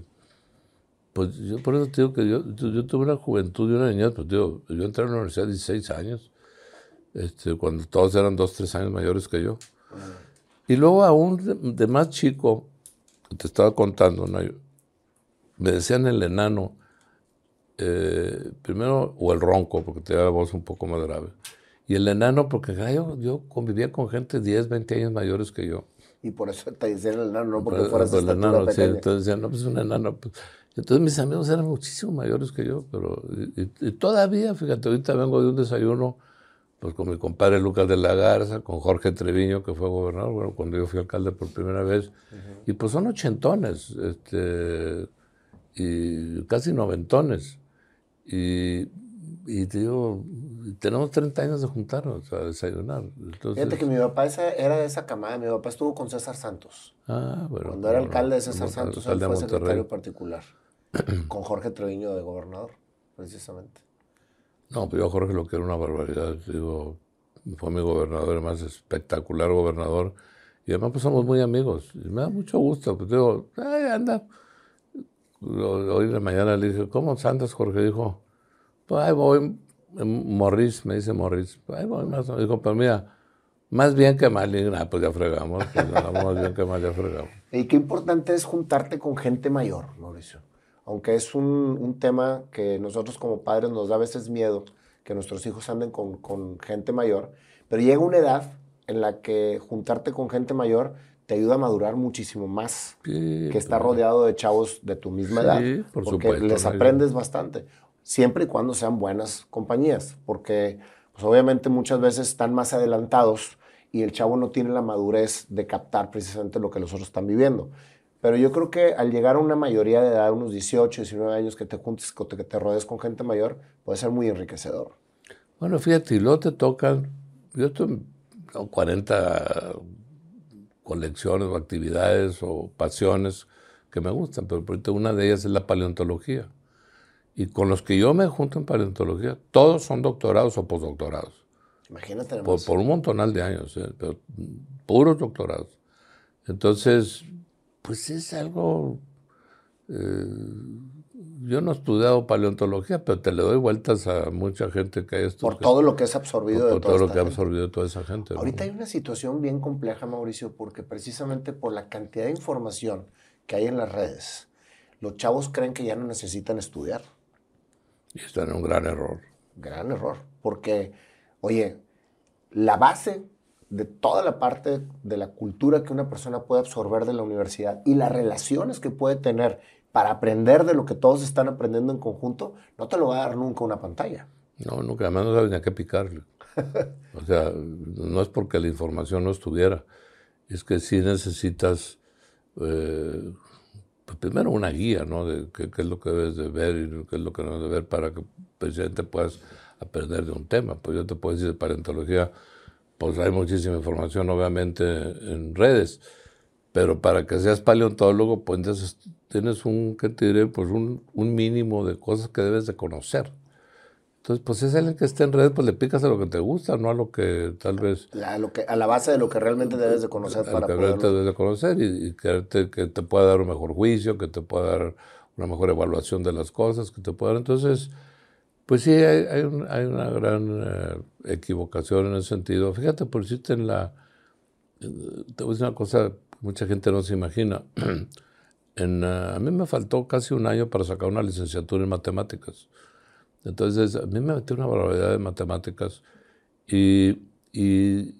pues yo por eso digo que yo, yo, yo tuve una juventud y una niñez, pues digo, yo entré a la universidad a dieciséis años, este, cuando todos eran dos, tres años mayores que yo. Y luego aún de, de más chico, te estaba contando, ¿no? Me decían el enano, eh, primero, o el ronco, porque tenía la voz un poco más grave. Y el enano, porque ah, yo, yo convivía con gente diez, veinte años mayores que yo. Y por eso te decían el enano, no porque por, fueras por estatura el enano, pequeña. Sí, entonces decían, no, pues un enano. Pues. Entonces mis amigos eran muchísimo mayores que yo, pero y, y, y todavía, fíjate, ahorita vengo de un desayuno pues con mi compadre Lucas de la Garza, con Jorge Treviño, que fue gobernador, bueno, cuando yo fui alcalde por primera vez, uh-huh. Y pues son ochentones, este, y casi noventones, y, y te digo, tenemos treinta años de juntarnos a desayunar. Entonces, fíjate que mi papá esa, era de esa camada, mi papá estuvo con César Santos. Ah, bueno. Cuando era bueno, alcalde de César el, Santos, el él fue secretario particular, con Jorge Treviño de gobernador, precisamente. No, pues yo a Jorge lo que era una barbaridad, digo, fue mi gobernador, además espectacular gobernador, y además pues somos muy amigos, y me da mucho gusto, pues digo, ay, anda. Hoy en la mañana le dije, ¿cómo andas, Jorge? Dijo, pues ahí voy, Morris, me dice Morris, ay, bueno, más, dijo, pero mira, más bien que mal, y nada, pues ya fregamos, pues más bien que mal, ya fregamos. Y qué importante es juntarte con gente mayor, Mauricio. Aunque es un, un tema que nosotros como padres nos da a veces miedo, que nuestros hijos anden con, con gente mayor, pero llega una edad en la que juntarte con gente mayor te ayuda a madurar muchísimo más Sí, que estar claro. rodeado de chavos de tu misma Sí, edad. por porque supuesto, les no hay- aprendes bastante, siempre y cuando sean buenas compañías, porque pues, obviamente muchas veces están más adelantados y el chavo no tiene la madurez de captar precisamente lo que los otros están viviendo. Pero yo creo que al llegar a una mayoría de edad, unos dieciocho, diecinueve años, que te juntes, que te, que te rodees con gente mayor, puede ser muy enriquecedor. Bueno, fíjate, y luego te tocan, yo tengo cuarenta colecciones o actividades o pasiones que me gustan, pero ahorita una de ellas es la paleontología. Y con los que yo me junto en paleontología, todos son doctorados o postdoctorados. Imagínate Por, nomás. por un montonal de años, ¿eh? Pero puros doctorados. Entonces, pues es algo... eh, yo no he estudiado paleontología, pero te le doy vueltas a mucha gente que hay estudiado. Por todo lo que es absorbido por, de por toda todo lo esta que ha gente. absorbido toda esa gente. Ahorita ¿no? hay una situación bien compleja, Mauricio, porque precisamente por la cantidad de información que hay en las redes, los chavos creen que ya no necesitan estudiar. Y está en un gran error. Gran error, porque, oye, la base de toda la parte de la cultura que una persona puede absorber de la universidad y las relaciones que puede tener para aprender de lo que todos están aprendiendo en conjunto, no te lo va a dar nunca una pantalla. No, nunca, además no sabes ni a qué picarle. O sea, no es porque la información no estuviera, es que sí necesitas, eh, pues primero una guía, ¿no? De qué, qué es lo que debes de ver y qué es lo que no debes de ver para que precisamente puedas aprender de un tema. Pues yo te puedo decir de paleontología, pues hay muchísima información obviamente en redes, pero para que seas paleontólogo, pues entonces tienes un, ¿qué te diré? Pues un, un mínimo de cosas que debes de conocer. Entonces, pues es alguien que esté en redes, pues le picas a lo que te gusta, no a lo que tal vez... La- lo que, a la base de lo que realmente debes de conocer a para lo que realmente poderlo. debes de conocer y, y que, te, que te pueda dar un mejor juicio, que te pueda dar una mejor evaluación de las cosas, que te pueda dar... Entonces, pues sí, hay, hay, un, hay una gran eh, equivocación en ese sentido. Fíjate, por decirte en la... Te voy a decir una cosa que mucha gente no se imagina. en, uh, a mí me faltó casi un año para sacar una licenciatura en matemáticas. Entonces, a mí me metí una barbaridad de matemáticas y, y,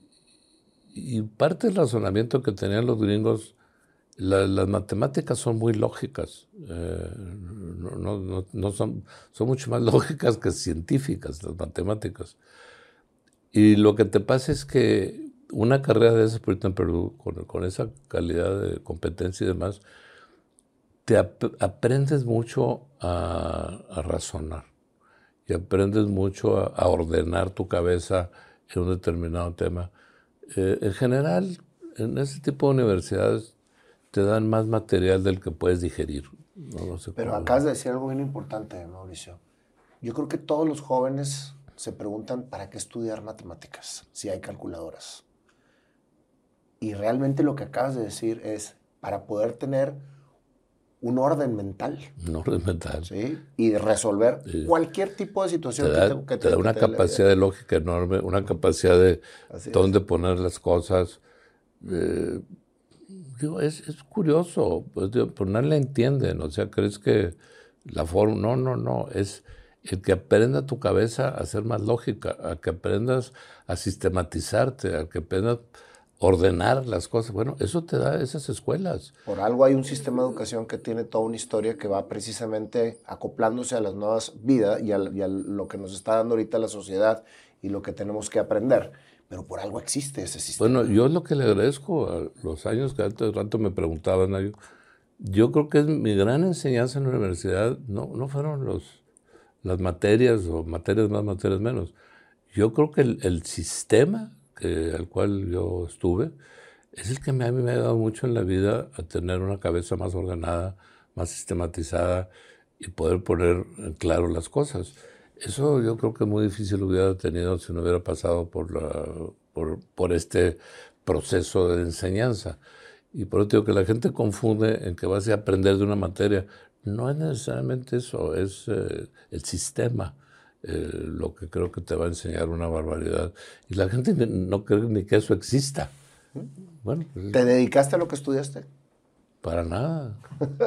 y parte del razonamiento que tenían los gringos, la, las matemáticas son muy lógicas, eh, no, no, no, no son, son mucho más lógicas que científicas las matemáticas. Y lo que te pasa es que una carrera de esas, por ejemplo, en Perú, con, con esa calidad de competencia y demás, te ap aprendes mucho a, a razonar. Y aprendes mucho a, a ordenar tu cabeza en un determinado tema. Eh, en general, en ese tipo de universidades te dan más material del que puedes digerir. No, no sé Pero cómo. acabas de decir algo bien importante, Mauricio. Yo creo que todos los jóvenes se preguntan para qué estudiar matemáticas si hay calculadoras. Y realmente lo que acabas de decir es para poder tener un orden mental. Un orden mental. ¿Sí? Y resolver Sí. cualquier tipo de situación Te da, que te, que te da que una te dé la capacidad vida. de lógica enorme, una capacidad de Así dónde es. poner las cosas. Eh, digo, es, es curioso, pues, digo, pero nadie la entienden. O sea, crees que la forma... No, no, no. Es el que aprenda tu cabeza a ser más lógica, a que aprendas a sistematizarte, a que aprendas a ordenar las cosas. Bueno, eso te da esas escuelas. Por algo hay un sistema de educación que tiene toda una historia que va precisamente acoplándose a las nuevas vidas y a, y a lo que nos está dando ahorita la sociedad y lo que tenemos que aprender. Pero por algo existe ese sistema. Bueno, yo es lo que le agradezco a los años que antes rato me preguntaban, yo, yo creo que es mi gran enseñanza en la universidad, no, no fueron los, las materias o materias más, materias menos. Yo creo que el, el sistema que, al cual yo estuve es el que me, a mí me ha ayudado mucho en la vida a tener una cabeza más ordenada, más sistematizada y poder poner en claro las cosas. Eso yo creo que muy difícil lo hubiera tenido si no hubiera pasado por, la, por, por este proceso de enseñanza. Y por eso digo que la gente confunde en que vas a aprender de una materia. No es necesariamente eso, es eh, el sistema, eh, lo que creo que te va a enseñar una barbaridad. Y la gente no cree ni que eso exista. Bueno, pues, ¿te dedicaste a lo que estudiaste? Para nada.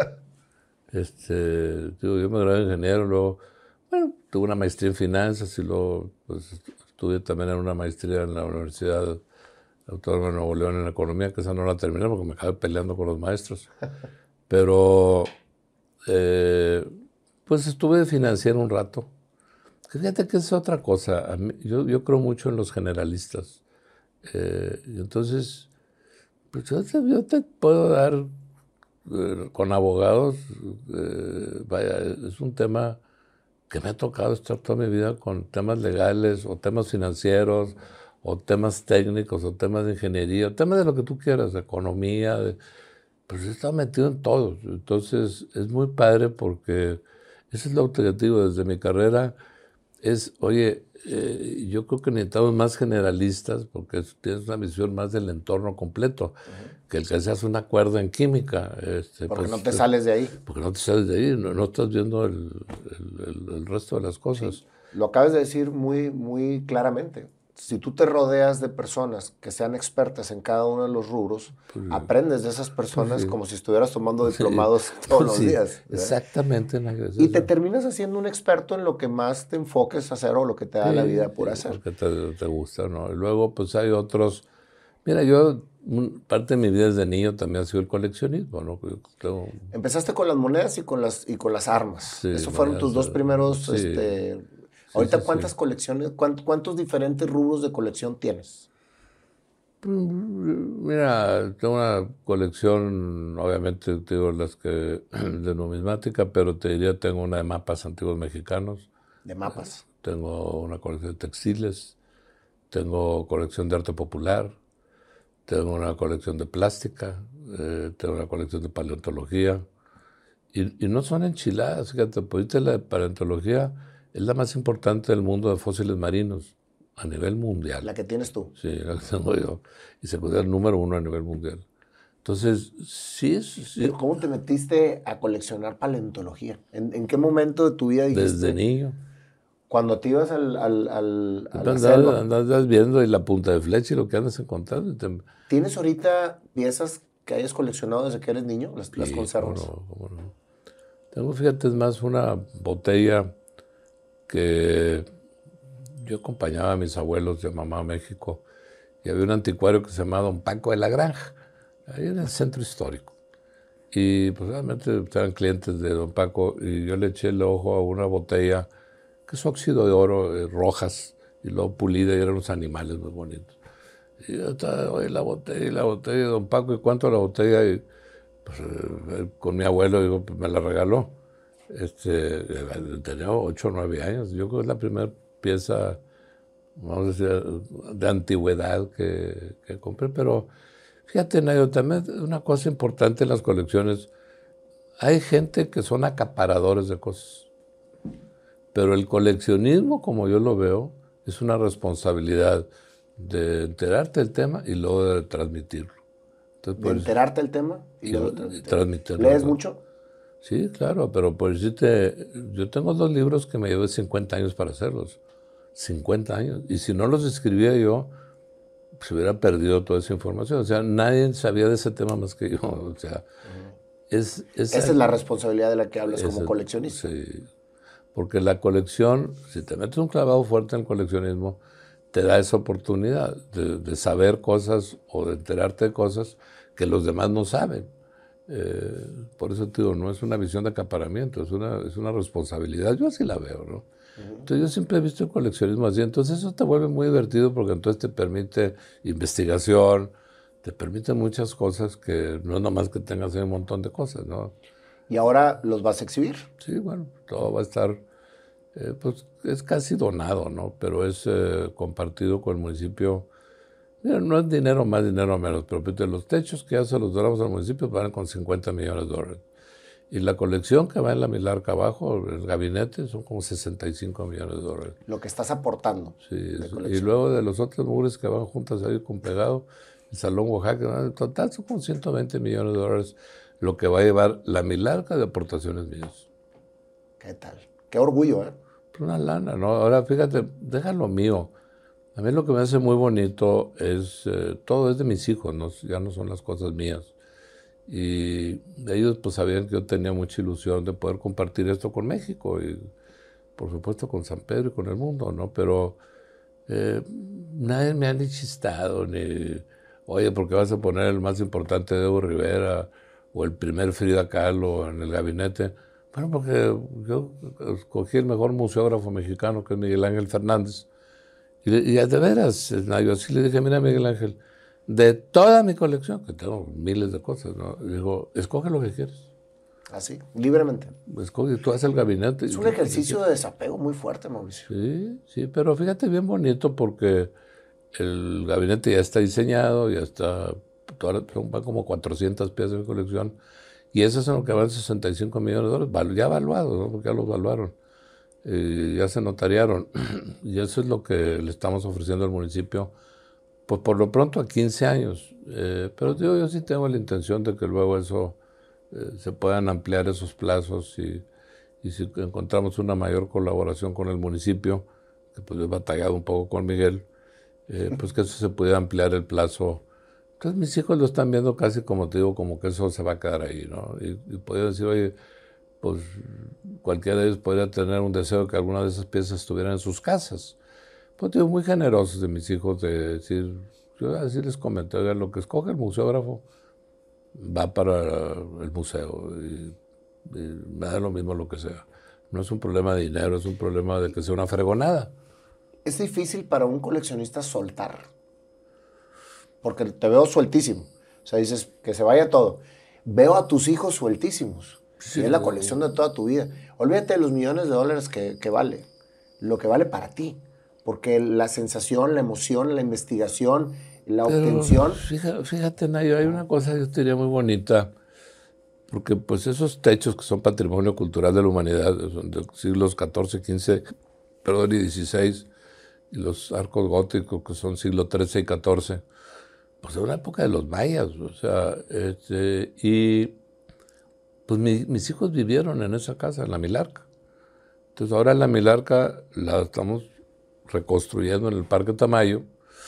este, digo, yo me gradué de ingeniero, luego, bueno, tuve una maestría en finanzas y luego pues, estudié también en una maestría en la Universidad Autónoma de Nuevo León en economía, que esa no la terminé porque me acabé peleando con los maestros. Pero, eh, pues estuve de financiero un rato. Fíjate que es otra cosa. A mí, yo, yo creo mucho en los generalistas. Eh, y entonces, pues yo te, yo te puedo dar eh, con abogados, eh, vaya, es un tema que me ha tocado estar toda mi vida con temas legales o temas financieros o temas técnicos o temas de ingeniería, o temas de lo que tú quieras, de economía, de, pues he estado metido en todos. Entonces es muy padre porque ese es lo que te digo desde mi carrera, es, oye, eh, yo creo que necesitamos más generalistas porque tienes una visión más del entorno completo, uh-huh. que el que seas una cuerda en química. Este, porque pues, no te sales de ahí. Porque no te sales de ahí, no, no estás viendo el, el, el, el resto de las cosas. Sí. Lo acabas de decir muy, muy claramente. Si tú te rodeas de personas que sean expertas en cada uno de los rubros, pues, aprendes de esas personas sí. como si estuvieras tomando diplomados sí. todos los sí. días. ¿verdad? Exactamente. Y te terminas haciendo un experto en lo que más te enfoques a hacer o lo que te da sí, la vida por sí, hacer. Porque te, te gusta, ¿no? Y luego, pues hay otros. Mira, yo, parte de mi vida desde niño también ha sido el coleccionismo, ¿no? Tengo... Empezaste con las monedas y con las, y con las armas. Sí, Esos fueron tus dos primeros... Sí. Este, Sí, ahorita, sí, ¿cuántas sí. colecciones, cuántos, cuántos diferentes rubros de colección tienes? Mira, tengo una colección, obviamente, te digo, las que de numismática, pero te diría, tengo una de mapas antiguos mexicanos. ¿De mapas? Eh, tengo una colección de textiles, tengo colección de arte popular, tengo una colección de plástica, eh, tengo una colección de paleontología. Y, y no son enchiladas, fíjate, pues la de paleontología es la más importante del mundo de fósiles marinos a nivel mundial. ¿La que tienes tú? Sí, la que tengo yo. Y se considera el número uno a nivel mundial. Entonces, sí, sí. ¿Pero cómo te metiste a coleccionar paleontología? ¿En, en qué momento de tu vida dijiste? Desde niño. Cuando te ibas al, al, al, a la andas, selva. Andas viendo y la punta de flecha y lo que andas encontrando. Te... ¿Tienes ahorita piezas que hayas coleccionado desde que eres niño? ¿Las, sí, las conservas? Cómo no, cómo no. Tengo, fíjate, es más una botella que yo acompañaba a mis abuelos de mamá a México y había un anticuario que se llamaba Don Paco de la Granja, ahí en el centro histórico. Y pues realmente eran clientes de Don Paco y yo le eché el ojo a una botella que es óxido de oro, eh, rojas, y luego pulida y eran unos animales muy bonitos. Y yo estaba, oye, la botella y la botella de Don Paco, ¿y cuánto la botella? Y pues eh, con mi abuelo, digo, pues me la regaló. Este, tenía ocho o nueve años. Yo creo que es la primera pieza, vamos a decir, de antigüedad que, que compré. Pero fíjate, Nayo, también una cosa importante en las colecciones, hay gente que son acaparadores de cosas. Pero el coleccionismo, como yo lo veo, es una responsabilidad de enterarte del tema y luego de transmitirlo. Entonces, ¿de enterarte del tema y, y luego de transmitirlo? ¿Lees mucho? Sí, claro, pero por decirte, yo tengo dos libros que me llevé cincuenta años para hacerlos. cincuenta años. Y si no los escribía yo, se hubiera perdido toda esa información. O sea, nadie sabía de ese tema más que yo. O sea, uh-huh. es, es, esa es la responsabilidad de la que hablas como coleccionista. Sí, porque la colección, si te metes un clavado fuerte en el coleccionismo, te da esa oportunidad de, de saber cosas o de enterarte de cosas que los demás no saben. Eh, por eso te digo, no es una visión de acaparamiento, es una, es una responsabilidad. Yo así la veo, ¿no? Uh-huh. Entonces yo siempre he visto el coleccionismo así. Entonces eso te vuelve muy divertido porque entonces te permite investigación, te permite muchas cosas que no es nomás que tengas un montón de cosas, ¿no? ¿Y ahora los vas a exhibir? Sí, bueno, todo va a estar, eh, pues es casi donado, ¿no? Pero es eh, compartido con el municipio. Mira, no es dinero más, dinero menos, pero los techos que ya se los donamos al municipio van con cincuenta millones de dólares. Y la colección que va en la Milarca abajo, el gabinete, son como sesenta y cinco millones de dólares. Lo que estás aportando. Sí, y luego de los otros mugres que van juntas ahí con pegado, el Salón Oaxaca, en total son como ciento veinte millones de dólares lo que va a llevar la Milarca de aportaciones mías. ¿Qué tal? Qué orgullo, ¿eh? una lana, ¿no? Ahora, fíjate, deja lo mío. A mí lo que me hace muy bonito es, eh, todo es de mis hijos, ¿no? Ya no son las cosas mías. Y ellos pues sabían que yo tenía mucha ilusión de poder compartir esto con México y por supuesto con San Pedro y con el mundo, ¿no? Pero eh, nadie me ha ni chistado, ni, oye, ¿por qué vas a poner el más importante de Evo Rivera o el primer Frida Kahlo en el gabinete? Bueno, porque yo escogí el mejor museógrafo mexicano, que es Miguel Ángel Fernández. Y, y de veras, yo así le dije, mira, Miguel Ángel, de toda mi colección, que tengo miles de cosas, ¿no? Digo, escoge lo que quieres. Así, libremente. Escoge, tú haces el gabinete. Es un ejercicio de desapego muy fuerte, Mauricio. Sí, sí, pero fíjate, bien bonito porque el gabinete ya está diseñado, ya está, son como cuatrocientas piezas de mi colección, y esas son lo que van sesenta y cinco millones de dólares, ya evaluados, ¿no? Porque ya los evaluaron, eh, ya se notariaron, y eso es lo que le estamos ofreciendo al municipio, pues por lo pronto a quince años, eh, pero digo, yo sí tengo la intención de que luego eso eh, se puedan ampliar esos plazos y, y si encontramos una mayor colaboración con el municipio, que pues he batallado un poco con Miguel, eh, pues que eso se pudiera ampliar el plazo. Entonces mis hijos lo están viendo casi como te digo, como que eso se va a quedar ahí, ¿no? Y, y podría decir, oye, pues cualquiera de ellos podría tener un deseo de que alguna de esas piezas estuvieran en sus casas. Pues digo, muy generosos de mis hijos de decir, yo así les comenté, oiga, lo que escoge el museógrafo va para el museo y, y me da lo mismo lo que sea. No es un problema de dinero, es un problema de que sea una fregonada. Es difícil para un coleccionista soltar, porque te veo sueltísimo. O sea, dices que se vaya todo. Veo a tus hijos sueltísimos. Sí. Y es la colección de toda tu vida. Olvídate de los millones de dólares que, que vale, lo que vale para ti. Porque la sensación, la emoción, la investigación, la Pero obtención... Fíjate, fíjate, Nayo, hay una cosa yo te diría muy bonita, porque pues esos techos que son patrimonio cultural de la humanidad, son de los siglos catorce, quince, perdón, y dieciséis, y los arcos góticos que son siglo trece y catorce, pues de una época de los mayas, o sea, este, y pues mi, mis hijos vivieron en esa casa, en la Milarca. Entonces ahora la Milarca la estamos reconstruyendo en el Parque Tamayo,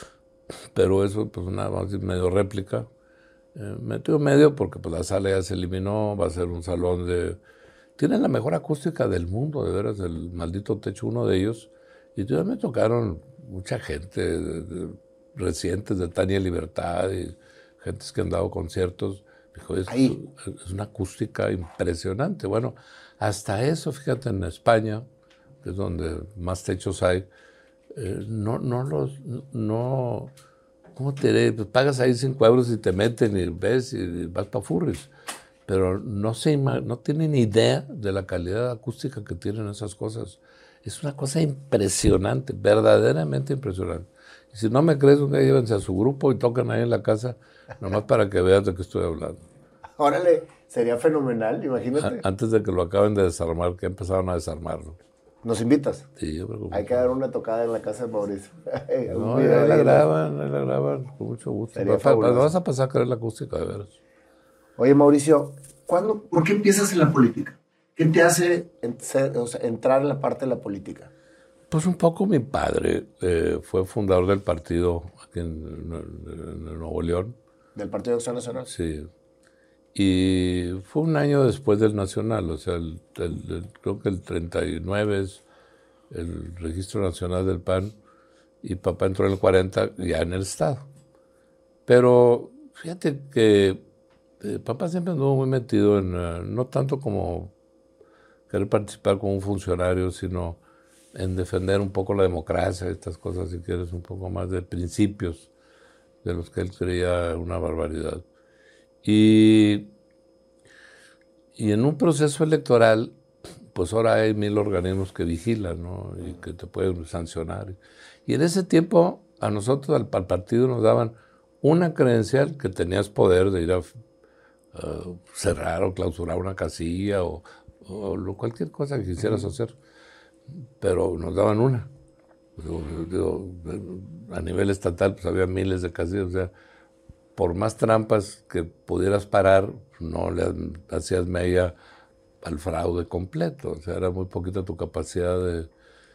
pero eso pues una vamos a decir, medio réplica. Eh, metido medio porque pues la sala ya se eliminó, va a ser un salón de... Tienen la mejor acústica del mundo, de veras, el maldito techo, uno de ellos. Y todavía me tocaron mucha gente de, de, recientes de Tania Libertad y gentes que han dado conciertos. Dijo, es, es una acústica impresionante. Bueno, hasta eso, fíjate, en España, que es donde más techos hay, eh, no, no los, no, ¿cómo te diré? Pues pagas ahí cinco euros y te meten y ves y vas para Furris. Pero no, se, no tienen idea de la calidad acústica que tienen esas cosas. Es una cosa impresionante, verdaderamente impresionante. Y si no me crees, un día llévense a su grupo y tocan ahí en la casa, nomás para que veas de qué estoy hablando. Órale, sería fenomenal, imagínate. A, antes de que lo acaben de desarmar, que empezaron a desarmarlo. ¿Nos invitas? Sí, yo creo que hay que dar una tocada en la casa de Mauricio. No, ahí la graban, ahí la graban, con mucho gusto. Vas, vas a pasar a creer la acústica, de veras. Oye, Mauricio, ¿cuándo, ¿por qué empiezas en la política? ¿Qué te hace o sea, entrar en la parte de la política? Pues un poco mi padre eh, fue fundador del partido aquí en, en, en Nuevo León. ¿Del Partido de Acción Nacional? Sí. Y fue un año después del Nacional, o sea, el, el, el, creo que el treinta y nueve es el Registro Nacional del P A N y papá entró en el cuarenta ya en el Estado. Pero fíjate que eh, papá siempre anduvo muy metido en, uh, no tanto como querer participar como un funcionario, sino en defender un poco la democracia, estas cosas, si quieres, un poco más de principios de los que él creía una barbaridad. Y, y en un proceso electoral, pues ahora hay mil organismos que vigilan, ¿no? Y que te pueden sancionar. Y en ese tiempo, a nosotros, al, al partido, nos daban una credencial que tenías poder de ir a uh, cerrar o clausurar una casilla o, o cualquier cosa que quisieras hacer. Pero nos daban una. Digo, digo, a nivel estatal, pues había miles de casillas, o sea, por más trampas que pudieras parar, no le hacías mella al fraude completo. O sea, era muy poquita tu capacidad de,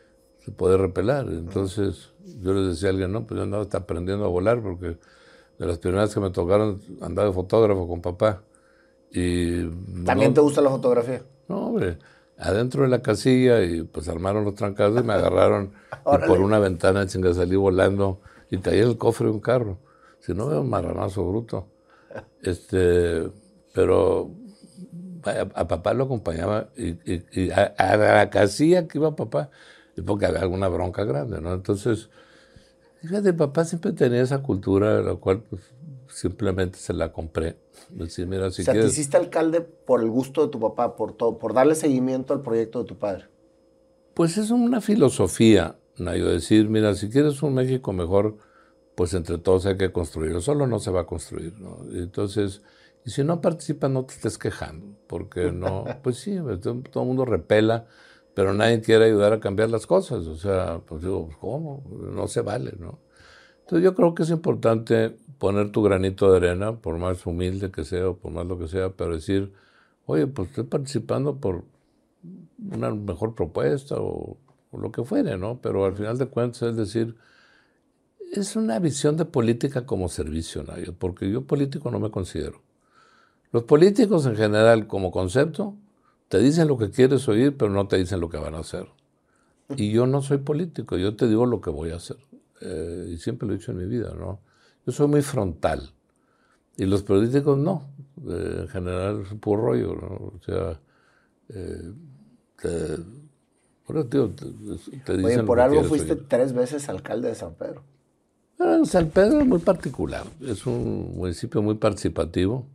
se puede repelar. Entonces yo les decía a alguien, no, pues yo andaba hasta aprendiendo a volar porque de las primeras que me tocaron andaba de fotógrafo con papá. Y ¿También no, te gusta la fotografía? No, hombre, adentro de la casilla y pues armaron los trancados y me agarraron y por una ventana chinga salí volando y caí en el cofre de un carro. Si no, veo un marranazo bruto. Este, pero a, a papá lo acompañaba y, y, y a, a la casilla que iba papá, porque había alguna bronca grande, ¿no? Entonces, fíjate, papá siempre tenía esa cultura, la cual pues, simplemente se la compré. Decir, mira, si o sea, quieres... te hiciste alcalde por el gusto de tu papá, por todo, por darle seguimiento al proyecto de tu padre. Pues es una filosofía, Nayo, decir, mira, si quieres un México mejor, pues entre todos hay que construirlo. Solo no se va a construir, ¿no? Entonces, y si no participas, no te estés quejando, porque no, pues sí, todo el mundo repela, pero nadie quiere ayudar a cambiar las cosas. O sea, pues digo, ¿cómo? No se vale, ¿no? Entonces yo creo que es importante poner tu granito de arena, por más humilde que sea o por más lo que sea, pero decir, oye, pues estoy participando por una mejor propuesta o, o lo que fuere, ¿no? Pero al final de cuentas es decir, es una visión de política como servicio, Nayo, porque yo político no me considero. Los políticos en general, como concepto, te dicen lo que quieres oír, pero no te dicen lo que van a hacer. Y yo no soy político, yo te digo lo que voy a hacer. Eh, y siempre lo he dicho en mi vida, ¿no? Yo soy muy frontal. Y los políticos no. Eh, en general es un puro rollo, ¿no? O sea, eh, te, bueno, tío, te, te dicen Oye, por lo que algo quieres fuiste oír. tres veces alcalde de San Pedro. Bueno, San Pedro es muy particular. Es un municipio muy participativo.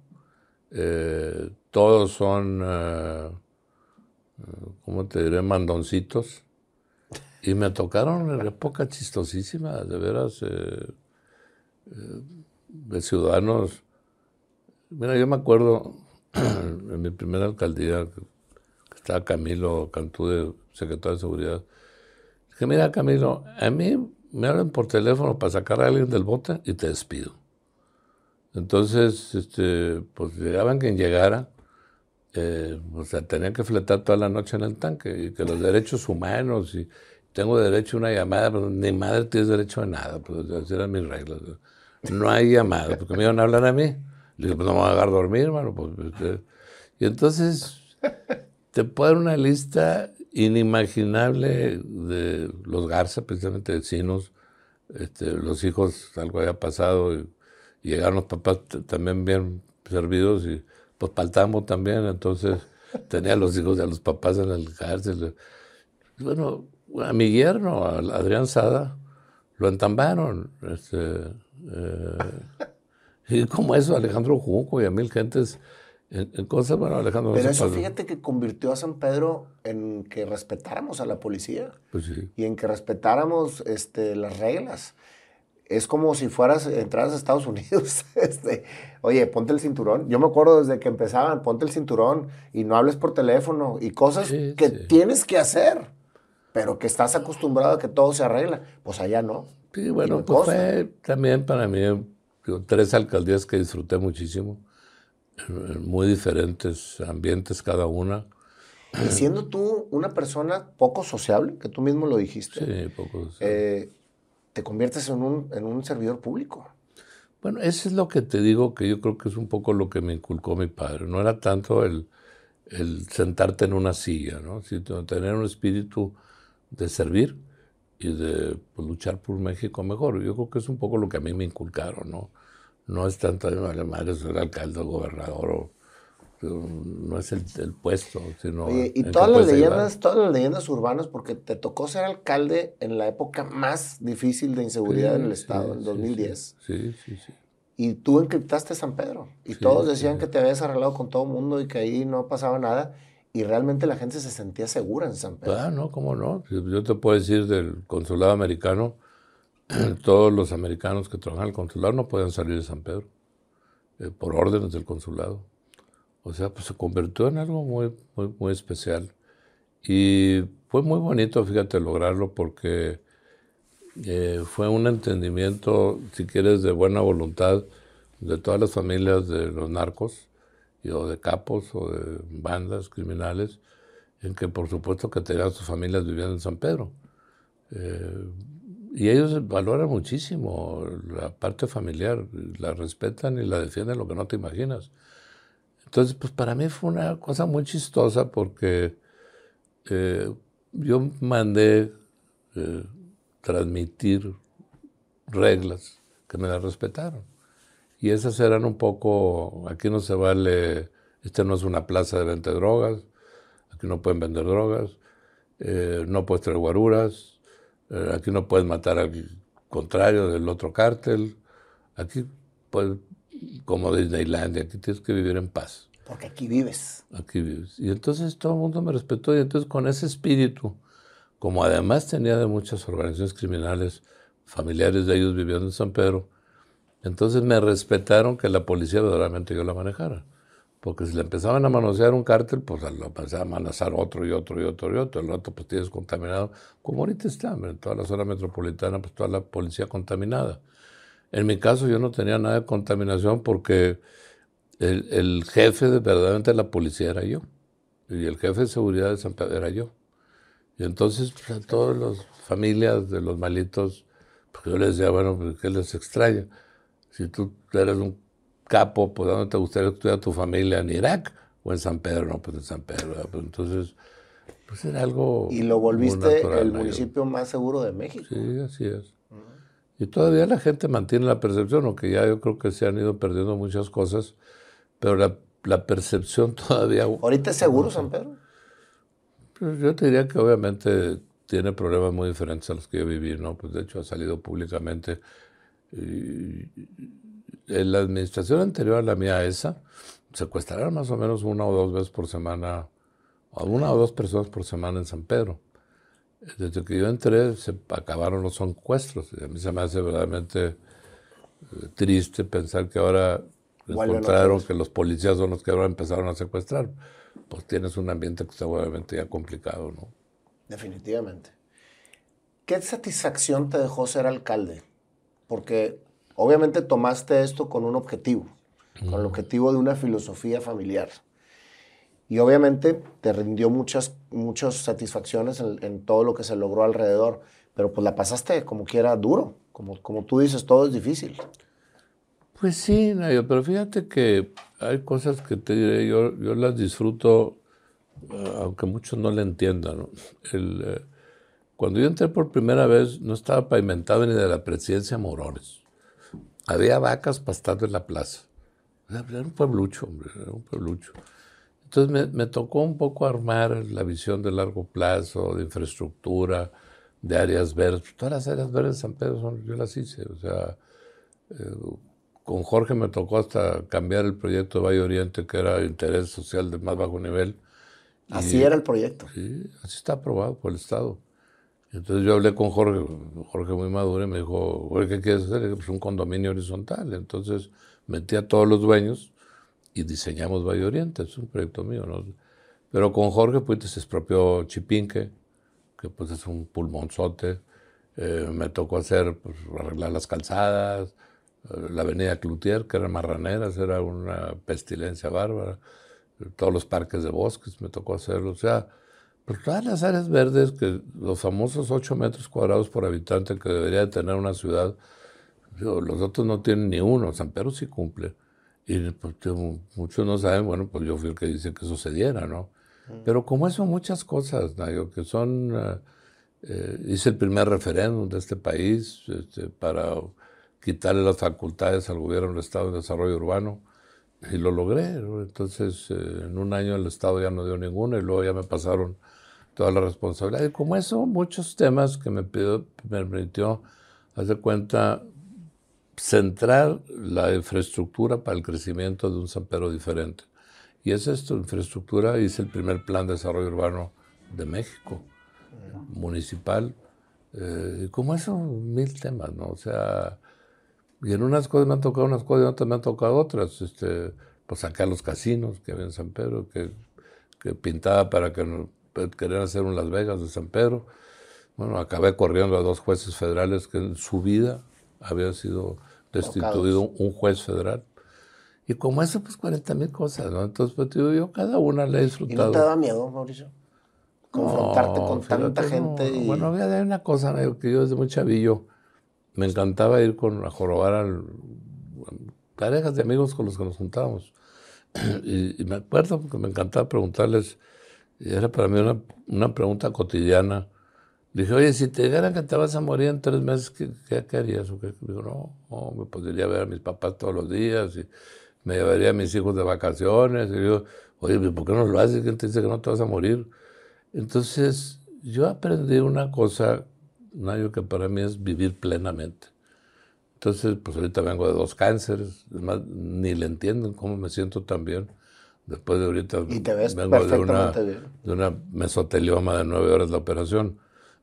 Eh, todos son, eh, ¿cómo te diré?, mandoncitos. Y me tocaron en época chistosísima, de veras, eh, eh, de ciudadanos. Mira, yo me acuerdo en mi primera alcaldía, que estaba Camilo Cantú, de secretario de Seguridad. Dije, mira, Camilo, a mí me hablan por teléfono para sacar a alguien del bote y te despido. Entonces, este, pues llegaban quien llegara, eh, o sea, tenían que fletar toda la noche en el tanque, y que los derechos humanos, y tengo derecho a una llamada, pero ni madre tienes derecho a nada, pues esas eran mis reglas. No hay llamada, porque me iban a hablar a mí. Le dije, pues no me voy a dejar dormir, hermano. Pues, este. Y entonces te puedo dar una lista inimaginable de los Garza, precisamente vecinos, este, los hijos, algo había pasado, y, y llegaron los papás también bien servidos, y pues Paltambo también, entonces tenía a los hijos y a los papás en el cárcel. Bueno, a mi yerno, a Adrián Sada, lo entambaron. Este, eh, y como eso, Alejandro Junco y a mil gentes en, en cosas, bueno, Alejandro... Pero no eso pasó. fíjate que convirtió a San Pedro en que respetáramos a la policía. Pues sí. Y en que respetáramos este, las reglas. Es como si fueras, entraras a Estados Unidos. Este, oye, ponte el cinturón. Yo me acuerdo desde que empezaban, ponte el cinturón y no hables por teléfono y cosas Sí, que sí. tienes que hacer, pero que estás acostumbrado a que todo se arregla. Pues allá no. Sí, Y bueno, me pues consta. fue también para mí digo, tres alcaldías que disfruté muchísimo, en, en muy diferentes ambientes cada una. Y siendo tú una persona poco sociable, que tú mismo lo dijiste, Sí, pocos. eh, te conviertes en un, en un servidor público. Bueno, eso es lo que te digo, que yo creo que es un poco lo que me inculcó mi padre. No era tanto el, el sentarte en una silla, ¿no? Sino tener un espíritu de servir y de pues, luchar por México mejor. Yo creo que es un poco lo que a mí me inculcaron, ¿no? No es tanto, vale madre, ser alcalde o gobernador, o, no es el, el puesto, sino... Oye, y en todas qué las puedes ayudar. leyendas, todas las leyendas urbanas, porque te tocó ser alcalde en la época más difícil de inseguridad Sí, en el sí, estado, en sí, dos mil diez. Sí, sí, sí. Y tú encriptaste San Pedro. Y Sí, todos decían sí. que te habías arreglado con todo el mundo y que ahí no pasaba nada. Y realmente la gente se sentía segura en San Pedro. Ah, no, cómo no. Yo te puedo decir del consulado americano, todos los americanos que trabajan en el consulado no pueden salir de San Pedro, eh, por órdenes del consulado. O sea, pues se convirtió en algo muy, muy, muy especial. Y fue muy bonito, fíjate, lograrlo porque eh, fue un entendimiento, si quieres, de buena voluntad de todas las familias de los narcos, y, o de capos, o de bandas criminales, en que por supuesto que tenían sus familias viviendo en San Pedro. Eh, y ellos valoran muchísimo la parte familiar, la respetan y la defienden lo que no te imaginas. Entonces, pues para mí fue una cosa muy chistosa porque eh, yo mandé eh, transmitir reglas que me las respetaron. Y esas eran un poco, aquí no se vale, este no es una plaza de venta de drogas, aquí no pueden vender drogas, eh, no puedes traer guaruras, eh, aquí no puedes matar al contrario del otro cártel, aquí pues, como Disneylandia, aquí tienes que vivir en paz. Porque aquí vives. Aquí vives. Y entonces todo el mundo me respetó y entonces con ese espíritu, como además tenía de muchas organizaciones criminales, familiares de ellos viviendo en San Pedro, entonces me respetaron que la policía verdaderamente yo la manejara. Porque si le empezaban a manosear un cártel, pues lo empezaban a manosear otro y otro y otro y otro. El otro pues tienes contaminado, como ahorita está, en toda la zona metropolitana, pues toda la policía contaminada. En mi caso yo no tenía nada de contaminación porque el, el jefe de verdaderamente la policía era yo. Y el jefe de seguridad de San Pedro era yo. Y entonces pues, a todas las familias de los malitos, pues yo les decía, bueno, pues, ¿qué les extraña? Si tú eres un capo, pues ¿dónde te gustaría que estuviera tu familia? ¿En Irak o en San Pedro? No, pues en San Pedro. Pues, entonces, pues era algo Y lo volviste natural, el ¿no? municipio más seguro de México. Sí, así es. Uh-huh. Y todavía la gente mantiene la percepción, aunque ya yo creo que se han ido perdiendo muchas cosas, pero la, la percepción todavía... ¿Ahorita es seguro no, San Pedro? Pues yo te diría que obviamente tiene problemas muy diferentes a los que yo viví, ¿no? Pues de hecho ha salido públicamente... Y en la administración anterior a la mía esa, secuestraron más o menos una o dos veces por semana, o una o dos personas por semana en San Pedro. Desde que yo entré se acabaron los secuestros. Y a mí se me hace verdaderamente eh, triste pensar que ahora bueno, encontraron no que los policías son los que ahora empezaron a secuestrar. Pues tienes un ambiente que está obviamente ya complicado, ¿no? Definitivamente. ¿Qué satisfacción te dejó ser alcalde? Porque obviamente tomaste esto con un objetivo, mm. con el objetivo de una filosofía familiar. Y obviamente te rindió muchas, muchas satisfacciones en, en todo lo que se logró alrededor. Pero pues la pasaste como quiera duro. Como, como tú dices, todo es difícil. Pues sí, Nayo, pero fíjate que hay cosas que te diré, yo, yo las disfruto, uh, aunque muchos no le entiendan, ¿no? El... Uh, Cuando yo entré por primera vez, no estaba pavimentado ni de la presidencia Morones. Había vacas pastando en la plaza. Era un pueblucho, hombre, era un pueblucho. Entonces me, me tocó un poco armar la visión de largo plazo, de infraestructura, de áreas verdes. Todas las áreas verdes de San Pedro son, yo las hice. O sea, eh, con Jorge me tocó hasta cambiar el proyecto de Valle Oriente, que era interés social de más bajo nivel. Así y, era el proyecto. Sí, así está aprobado por el Estado. Entonces yo hablé con Jorge, Jorge muy maduro, y me dijo, ¿qué quieres hacer? Le dije, pues un condominio horizontal. Entonces metí a todos los dueños y diseñamos Valle Oriente, es un proyecto mío, ¿no? Pero con Jorge pues se expropió Chipinque, que pues es un pulmonzote. Eh, me tocó hacer, pues, arreglar las calzadas, eh, la avenida Cloutier, que eran marraneras, era una pestilencia bárbara. Todos los parques de bosques me tocó hacerlo, o sea... Pues todas las áreas verdes, que los famosos ocho metros cuadrados por habitante que debería de tener una ciudad, los otros no tienen ni uno, San Pedro sí cumple. Y pues, muchos no saben, bueno, pues yo fui el que dice que sucediera, ¿no? Mm. Pero como eso, muchas cosas, Nayo, que son... Uh, eh, hice el primer referéndum de este país este, para quitarle las facultades al gobierno del Estado de Desarrollo Urbano. Y lo logré, ¿no? Entonces, eh, en un año el Estado ya no dio ninguna y luego ya me pasaron toda la responsabilidad. Y como eso, muchos temas que me, pidió, me permitió, hacer cuenta, centrar la infraestructura para el crecimiento de un San Pedro diferente. Y es esto, infraestructura, hice el primer plan de desarrollo urbano de México, uh-huh. municipal. Eh, y como eso, mil temas, ¿no? O sea... Y en unas cosas me han tocado unas cosas y en otras me han tocado otras. Este, pues sacar los casinos que había en San Pedro, que, que pintaba para que no, querían hacer un Las Vegas de San Pedro. Bueno, acabé corriendo a dos jueces federales que en su vida había sido destituido un, un juez federal. Y como eso, pues cuarenta mil cosas, ¿no? Entonces, pues digo, yo cada una la he disfrutado. ¿Y no te da miedo, Mauricio? confrontarte no, con fíjate, tanta gente. No. Y... Bueno, había hay una cosa, amigo, que yo desde muy chavillo me encantaba ir con, a jorobar a parejas de amigos con los que nos juntábamos. Y, y me acuerdo porque me encantaba preguntarles, y era para mí una, una pregunta cotidiana. Le dije, oye, si te dijeran que te vas a morir en tres meses, ¿qué, qué, qué harías? ¿O qué? Digo, no, no, me podría ver a mis papás todos los días y me llevaría a mis hijos de vacaciones. Y yo, oye, ¿por qué no lo haces? ¿Quién te dice que no te vas a morir? Entonces, yo aprendí una cosa, Nayo, que para mí es vivir plenamente. Entonces, pues ahorita vengo de dos cánceres, además, ni le entienden cómo me siento tan bien. Después de ahorita y te ves vengo de una, perfectamente bien. de una mesotelioma de nueve horas de operación.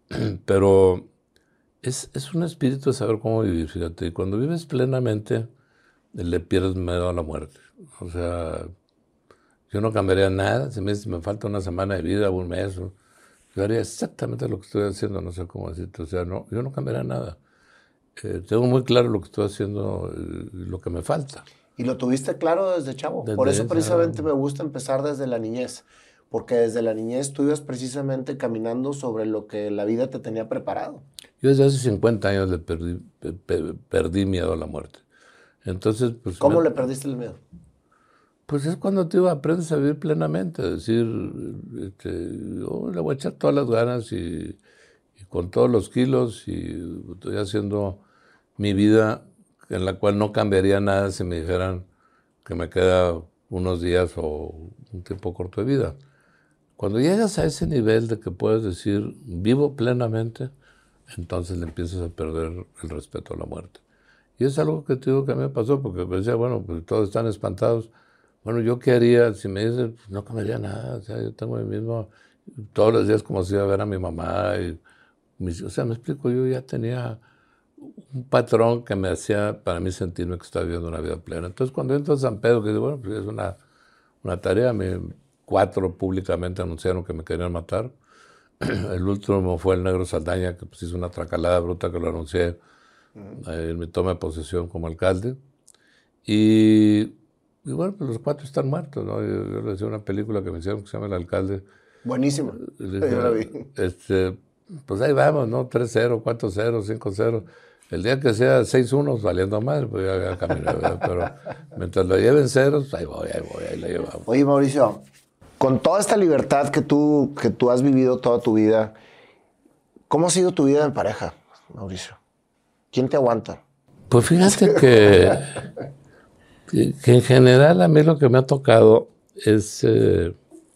Pero es, es un espíritu de saber cómo vivir, fíjate. Y cuando vives plenamente, le pierdes miedo a la muerte. O sea, yo no cambiaría nada. Si me, si me falta una semana de vida, un mes, yo haría exactamente lo que estoy haciendo, no sé cómo decirte. O sea, no, yo no cambiaría nada. Eh, tengo muy claro lo que estoy haciendo y lo que me falta. Y lo tuviste claro desde chavo. Desde Por eso esa... precisamente me gusta empezar desde la niñez. Porque desde la niñez tú ibas precisamente caminando sobre lo que la vida te tenía preparado. Yo desde hace cincuenta años le perdí, pe, perdí miedo a la muerte. Entonces, pues, ¿Cómo me... le perdiste el miedo? Pues es cuando tú aprendes a vivir plenamente, es decir, este, yo le voy a echar todas las ganas y, y con todos los kilos y estoy haciendo mi vida en la cual no cambiaría nada si me dijeran que me queda unos días o un tiempo corto de vida. Cuando llegas a ese nivel de que puedes decir vivo plenamente, entonces le empiezas a perder el respeto a la muerte. Y es algo que te digo que a mí me pasó, porque decía, bueno, pues todos están espantados. Bueno, ¿yo qué haría? Si me dicen, pues no cambiaría nada. O sea, yo tengo el mismo, todos los días como si iba a ver a mi mamá. Y mis, o sea, me explico, yo ya tenía un patrón que me hacía para mí sentirme que estaba viviendo una vida plena. Entonces, cuando entro a San Pedro, que digo, bueno, pues es una, una tarea. Me, cuatro públicamente anunciaron que me querían matar. El último fue el Negro Saldaña, que pues hizo una tracalada bruta que lo anuncié uh-huh. eh, en mi toma de posesión como alcalde. Y... Y bueno, pues los cuatro están muertos, ¿no? Yo, yo le decía una película que me hicieron que se llama El Alcalde. Buenísima. Dije, yo la vi. Este, pues ahí vamos, ¿no? tres cero, cuatro cero, cinco cero. El día que sea seis uno, valiendo madre, pues ya, ya caminé, ¿verdad? Pero mientras lo lleven ceros, ahí voy, ahí voy, ahí la llevamos. Oye, Mauricio, con toda esta libertad que tú, que tú has vivido toda tu vida, ¿cómo ha sido tu vida en pareja, Mauricio? ¿Quién te aguanta? Pues fíjate que... Que, que en general a mí lo que me ha tocado es eh,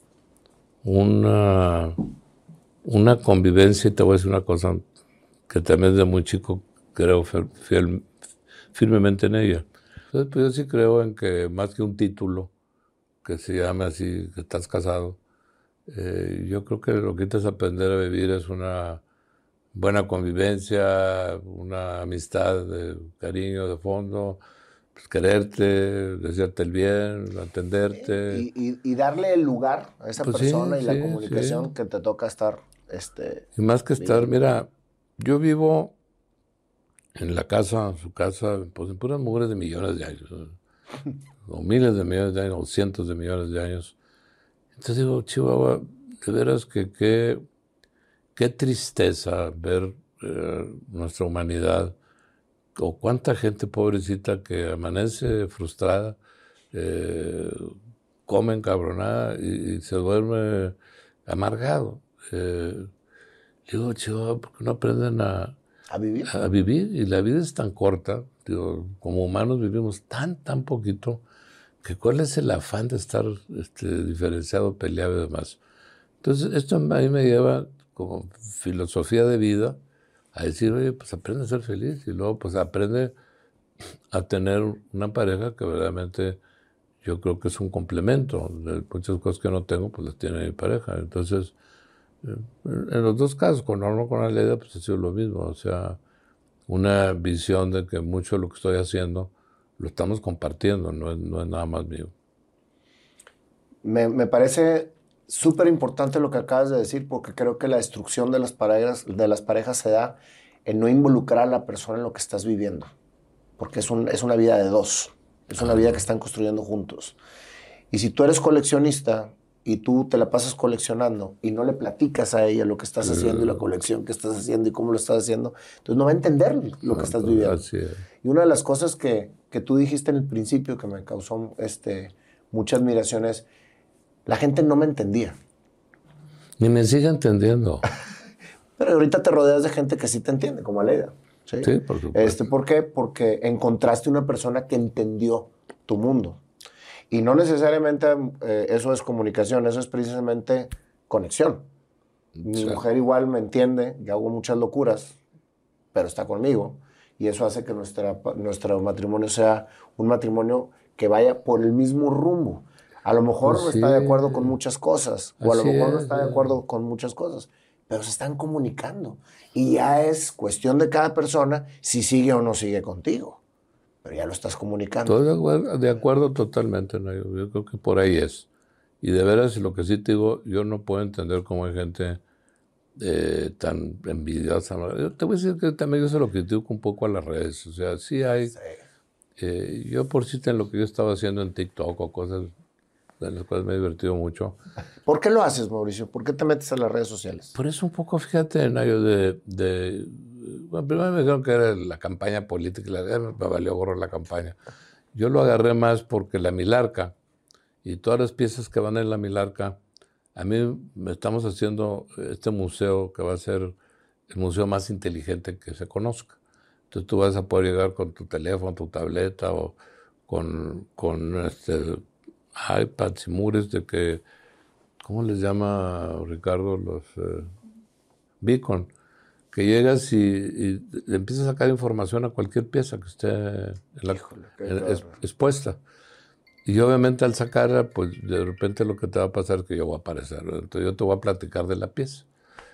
una, una convivencia, y te voy a decir una cosa que también desde muy chico creo fiel, firmemente en ella. Entonces, pues yo sí creo en que más que un título que se llame así, que estás casado, eh, yo creo que lo que tienes que aprender a vivir es una buena convivencia, una amistad de cariño, de fondo, pues quererte, desearte el bien, atenderte. Y, y, y darle el lugar a esa pues persona sí, y la sí, comunicación sí. que te toca estar. Este, y más que estar, viviendo. Mira, yo vivo en la casa, su casa, pues en puras mujeres de millones de años, o miles de millones de años, o cientos de millones de años. Entonces digo, Chihuahua, de veras que qué, qué tristeza ver eh, nuestra humanidad, o cuánta gente pobrecita que amanece frustrada, eh, come encabronada y, y se duerme amargado. Eh, digo, Chihuahua, ¿por qué no aprenden a, ¿A vivir? a vivir? Y la vida es tan corta, digo, como humanos vivimos tan, tan poquito, que cuál es el afán de estar este, diferenciado, peleado y demás. Entonces, esto a mí me lleva como filosofía de vida a decir, oye, pues aprende a ser feliz y luego pues aprende a tener una pareja que verdaderamente yo creo que es un complemento. De muchas cosas que no tengo, pues las tiene mi pareja. Entonces, en los dos casos, con Norma, con Aleida, pues ha sido lo mismo. O sea, una visión de que mucho de lo que estoy haciendo lo estamos compartiendo, no es, no es nada más mío. Me, me parece súper importante lo que acabas de decir, porque creo que la destrucción de las parejas, de las parejas se da en no involucrar a la persona en lo que estás viviendo, porque es, un, es una vida de dos, es una vida que están construyendo juntos. Y si tú eres coleccionista y tú te la pasas coleccionando y no le platicas a ella lo que estás haciendo y la colección que estás haciendo y cómo lo estás haciendo, entonces no va a entender lo que estás viviendo. Así es. Y una de las cosas que, que tú dijiste en el principio que me causó este, mucha admiración es, la gente no me entendía. Ni me sigue entendiendo. Pero ahorita te rodeas de gente que sí te entiende, como Aleida. Sí, sí por supuesto. Este, ¿Por qué? Porque encontraste una persona que entendió tu mundo. Y no necesariamente eh, eso es comunicación, eso es precisamente conexión. Mi sí. mujer igual me entiende, yo hago muchas locuras, pero está conmigo. Y eso hace que nuestra, nuestro matrimonio sea un matrimonio que vaya por el mismo rumbo. A lo mejor pues no sí. está de acuerdo con muchas cosas, o a lo mejor no está de acuerdo con muchas cosas, pero se están comunicando. Y ya es cuestión de cada persona si sigue o no sigue contigo. Pero ya lo estás comunicando. Estoy de acuerdo, de acuerdo totalmente, ¿no? Yo, yo creo que por ahí es. Y de veras, lo que sí te digo, yo no puedo entender cómo hay gente eh, tan envidiosa. Yo te voy a decir que también yo se lo critico un poco a las redes. O sea, sí hay... Sí. Eh, yo por sí en lo que yo estaba haciendo en TikTok o cosas en las cuales me he divertido mucho. ¿Por qué lo haces, Mauricio? ¿Por qué te metes a las redes sociales? Por eso un poco, fíjate, Nayo, de... de bueno, primero me dijeron que era la campaña política y la, me valió gorro la campaña. Yo lo agarré más porque la Milarca y todas las piezas que van en la Milarca, a mí me estamos haciendo este museo que va a ser el museo más inteligente que se conozca. Entonces tú vas a poder llegar con tu teléfono, tu tableta o con, con este, iPads y mures de que, ¿cómo les llama Ricardo? Los eh, Beacon. Que llegas y, y le empiezas a sacar información a cualquier pieza que esté en la, Híjole, en, es, expuesta. Y obviamente al sacarla, pues de repente lo que te va a pasar es que yo voy a aparecer. Entonces yo te voy a platicar de la pieza.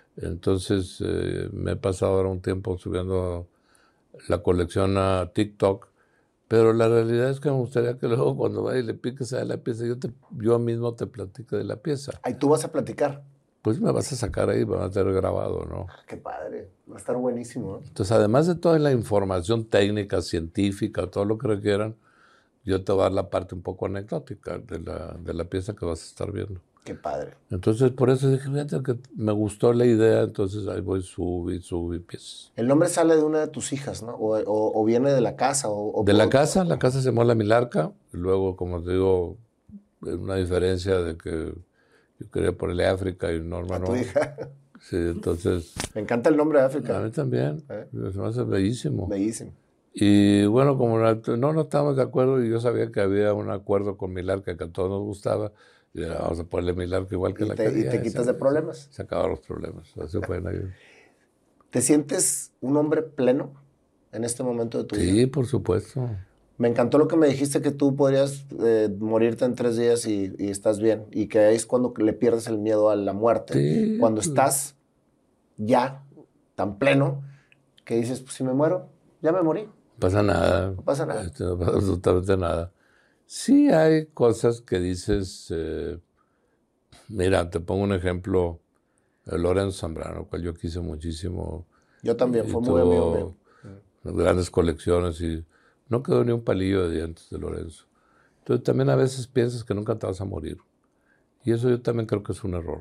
Entonces eh, me he pasado ahora un tiempo subiendo la colección a TikTok, pero la realidad es que me gustaría que luego cuando vayas y le piques a la pieza, yo, te, yo mismo te platique de la pieza. Ahí tú vas a platicar. Pues me vas a sacar ahí, me vas a tener grabado, ¿no? Qué padre, va a estar buenísimo, ¿no? Entonces, además de toda la información técnica, científica, todo lo que requieran, yo te voy a dar la parte un poco anecdótica de la, de la pieza que vas a estar viendo. Qué padre. Entonces, por eso dije, fíjate que me gustó la idea, entonces ahí voy, subí, subí piezas. El nombre sale de una de tus hijas, ¿no? O, o, o viene de la casa. O, o de por... la casa, la casa se llamó La Milarca, y luego, como te digo, una diferencia de que yo quería ponerle África y Norma ¿A no. tu hija? Sí, entonces... Me encanta el nombre de África. A mí también. ¿Eh? Se me hace bellísimo. Bellísimo. Y bueno, como no, no estábamos de acuerdo y yo sabía que había un acuerdo con Milarca que a todos nos gustaba, y le vamos a ponerle Milarca igual que y la te, quería. Y te quitas se, de problemas. Se acabaron los problemas. Así fue en ayuda. ¿Te sientes un hombre pleno en este momento de tu sí, vida? Sí, por supuesto. Me encantó lo que me dijiste, que tú podrías eh, morirte en tres días y, y estás bien. Y que es cuando le pierdes el miedo a la muerte. Sí. Cuando estás ya tan pleno que dices, pues si me muero, ya me morí. No pasa nada. No pasa nada. Este, no pasa absolutamente nada. Sí hay cosas que dices... Eh, mira, te pongo un ejemplo. Lorenzo Zambrano, cual yo quise muchísimo. Yo también, fue muy amigo mío. Grandes colecciones y... No quedó ni un palillo de dientes de Lorenzo. Entonces también a veces piensas que nunca te vas a morir. Y eso yo también creo que es un error.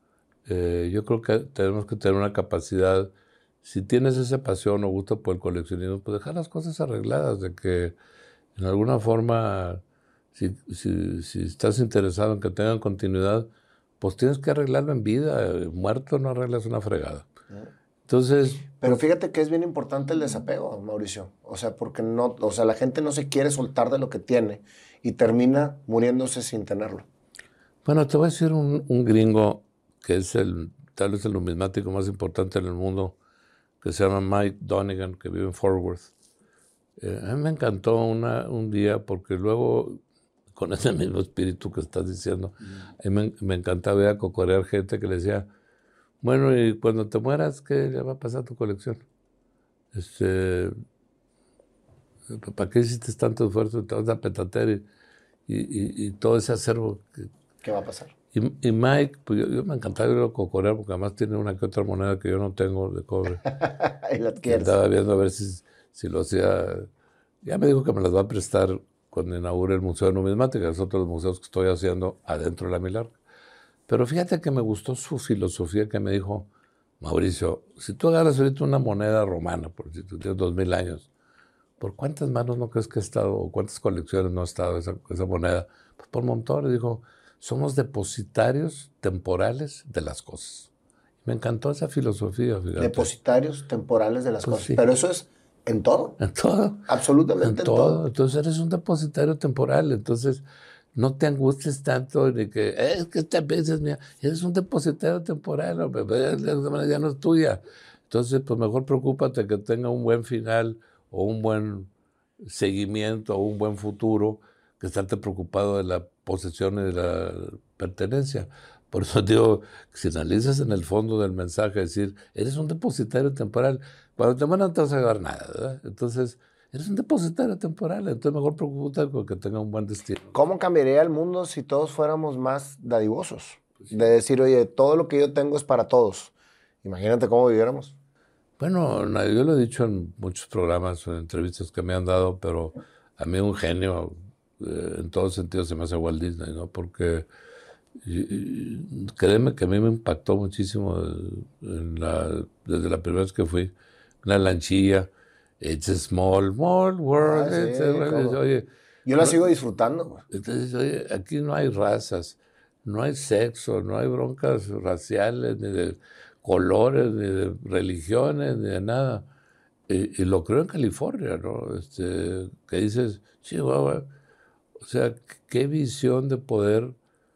Eh, yo creo que tenemos que tener una capacidad, si tienes esa pasión o gusto por el coleccionismo, pues dejar las cosas arregladas, de que en alguna forma, si, si, si estás interesado en que tengan continuidad, pues tienes que arreglarlo en vida. Muerto no arreglas una fregada. Entonces... Pero fíjate que es bien importante el desapego, Mauricio. O sea, porque no, o sea, la gente no se quiere soltar de lo que tiene y termina muriéndose sin tenerlo. Bueno, te voy a decir un, un gringo que es el, tal vez el numismático más importante en el mundo, que se llama Mike Donegan, que vive en Fort Worth. Eh, a mí me encantó una, un día porque luego, con ese mismo espíritu que estás diciendo, a mí me, me encantaba ir a cocorear gente que le decía, bueno, y cuando te mueras, ¿qué le va a pasar a tu colección? Este, ¿para qué hiciste tanto esfuerzo? Te vas a petatear y, y, y, y todo ese acervo. Que, ¿Qué va a pasar? Y, y Mike, pues yo, yo me encantaba ir a cocorear porque además tiene una que otra moneda que yo no tengo de cobre. Y la adquieres. Estaba viendo a ver si, si lo hacía. Ya me dijo que me las va a prestar cuando inaugure el Museo de Numismática, es otro de los museos que estoy haciendo adentro de la Milarca. Pero fíjate que me gustó su filosofía que me dijo, Mauricio, si tú agarras ahorita una moneda romana, por si tú tienes dos mil años, ¿por cuántas manos no crees que ha estado, o cuántas colecciones no ha estado esa, esa moneda? Pues por montones. Dijo, somos depositarios temporales de las cosas. Me encantó esa filosofía. Fíjate. Depositarios temporales de las Pues cosas. sí. Pero eso es en todo. En todo. Absolutamente En en todo. todo. Entonces eres un depositario temporal. Entonces no te angusties tanto ni que, eh, es que esta vez es mía. Eres un depositario temporal, hombre, ya no es tuya. Entonces, pues mejor preocúpate que tenga un buen final o un buen seguimiento o un buen futuro que estarte preocupado de la posesión y de la pertenencia. Por eso digo, si analizas en el fondo del mensaje, decir, eres un depositario temporal, cuando te mandan no te vas a llevar nada, ¿verdad? Entonces, eres un depositario temporal, entonces mejor preocúpate con que tenga un buen destino. ¿Cómo cambiaría el mundo si todos fuéramos más dadivosos? De decir, oye, todo lo que yo tengo es para todos. Imagínate cómo viviéramos. Bueno, yo lo he dicho en muchos programas, en entrevistas que me han dado, pero a mí un genio, eh, en todos sentidos, se me hace Walt Disney, ¿no? Porque y, y, créeme que a mí me impactó muchísimo en la, desde la primera vez que fui, una lanchilla, it's a small, small world. Ah, sí, a, world. Oye, yo la no, sigo disfrutando. Entonces, oye, aquí no hay razas, no hay sexo, no hay broncas raciales, ni de colores, ni de religiones, ni de nada. Y, y lo creo en California, ¿no? Este, que dices, Chihuahua, o sea, qué visión de poder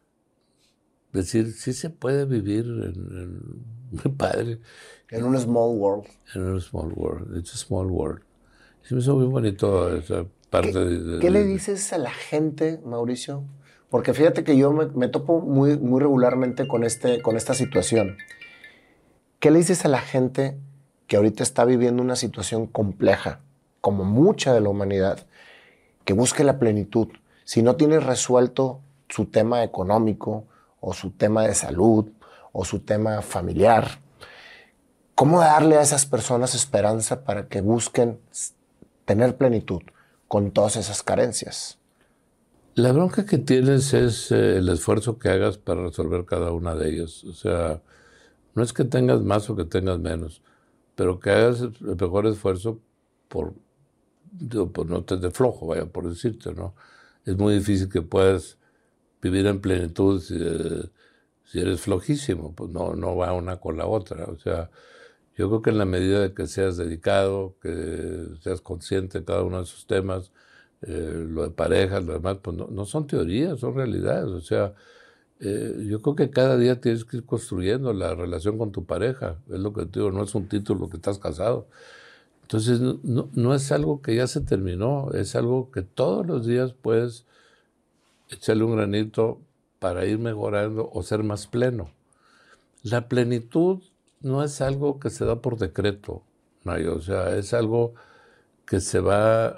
decir, sí se puede vivir en, en muy padre. En un small world. En un small world, it's a small world. Sí me hizo muy bonito esa parte. ¿Qué, de, de, ¿qué le de, dices a la gente, Mauricio? Porque fíjate que yo me, me topo muy, muy regularmente con, este, con esta situación. ¿Qué le dices a la gente que ahorita está viviendo una situación compleja, como mucha de la humanidad, que busque la plenitud? Si no tiene resuelto su tema económico, o su tema de salud, o su tema familiar, ¿cómo darle a esas personas esperanza para que busquen tener plenitud con todas esas carencias? La bronca que tienes es eh, el esfuerzo que hagas para resolver cada una de ellas. O sea, no es que tengas más o que tengas menos, pero que hagas el mejor esfuerzo por, digo, por no te de flojo, vaya, por decirte, ¿no? Es muy difícil que puedas vivir en plenitud si, eh, si eres flojísimo, pues no, no va una con la otra. O sea, yo creo que en la medida de que seas dedicado, que seas consciente de cada uno de esos temas, eh, lo de parejas, lo demás, pues no, no son teorías, son realidades. O sea, eh, yo creo que cada día tienes que ir construyendo la relación con tu pareja. Es lo que te digo, no es un título que estás casado. Entonces, no, no, no es algo que ya se terminó, es algo que todos los días puedes echarle un granito para ir mejorando o ser más pleno. La plenitud no es algo que se da por decreto, Mario, o sea, es algo que se va,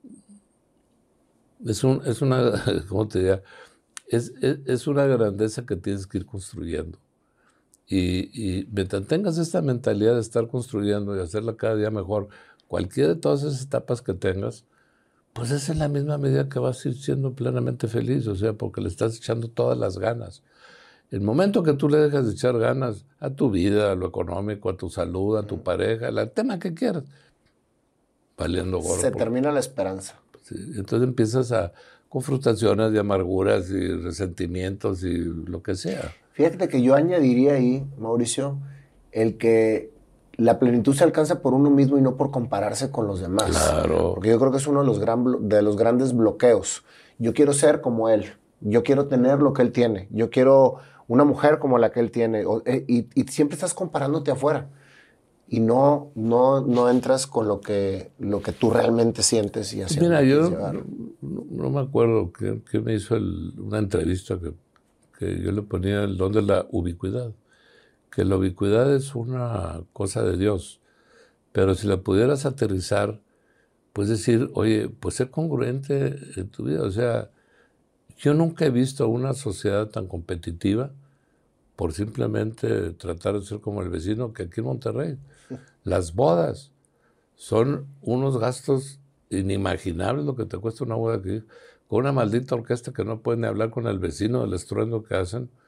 es, un, es una, ¿cómo te diría? Es, es, es una grandeza que tienes que ir construyendo. Y, y mientras tengas esta mentalidad de estar construyendo y hacerla cada día mejor, cualquiera de todas esas etapas que tengas, pues es en la misma medida que vas a ir siendo plenamente feliz, o sea, porque le estás echando todas las ganas. El momento que tú le dejas de echar ganas a tu vida, a lo económico, a tu salud, a tu pareja, al tema que quieras, valiendo gorro. Se por... termina la esperanza. Sí, entonces empiezas a con frustraciones y amarguras y resentimientos y lo que sea. Fíjate que yo añadiría ahí, Mauricio, el que la plenitud se alcanza por uno mismo y no por compararse con los demás. Claro. Porque yo creo que es uno de los, gran, de los grandes bloqueos. Yo quiero ser como él. Yo quiero tener lo que él tiene. Yo quiero una mujer como la que él tiene. Y, y siempre estás comparándote afuera. Y no, no, no entras con lo que, lo que tú realmente sientes y hacia Mira, yo llegar. No, no me acuerdo que, que me hizo el, una entrevista que, que yo le ponía el don de la ubicuidad. Que la ubicuidad es una cosa de Dios, pero si la pudieras aterrizar, pues decir, oye, pues ser congruente en tu vida. O sea, yo nunca he visto una sociedad tan competitiva por simplemente tratar de ser como el vecino que aquí en Monterrey. Las bodas son unos gastos inimaginables lo que te cuesta una boda aquí, con una maldita orquesta que no puede ni hablar con el vecino del estruendo que hacen.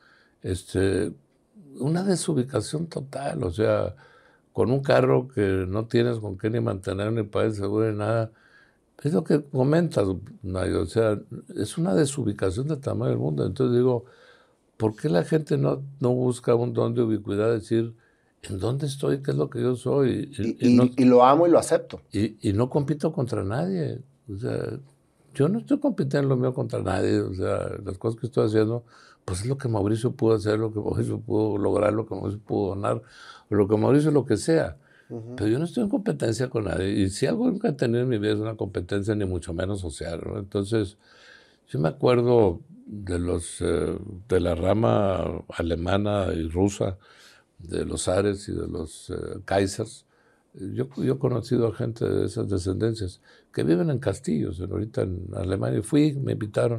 Este, una desubicación total, o sea, con un carro que no tienes con qué ni mantener, ni pagar el seguro, ni nada. Es lo que comentas, Mario, o sea, es una desubicación del tamaño del mundo. Entonces digo, ¿por qué la gente no, no busca un don de ubicuidad? Decir, ¿en dónde estoy? ¿Qué es lo que yo soy? Y, Y, y, y, no, y lo amo y lo acepto. y, y no compito contra nadie. O sea, yo no estoy compitiendo lo mío contra nadie. O sea, las cosas que estoy haciendo, pues es lo que Mauricio pudo hacer, lo que Mauricio pudo lograr, lo que Mauricio pudo donar, lo que Mauricio lo que sea. Uh-huh. Pero yo no estoy en competencia con nadie. Y si algo nunca he tenido en mi vida es una competencia, ni mucho menos social, ¿no? Entonces, yo me acuerdo de los eh, de la rama alemana y rusa, de los zares y de los eh, kaisers. Yo, yo he conocido a gente de esas descendencias que viven en castillos, ahorita en Alemania. Fui, me invitaron.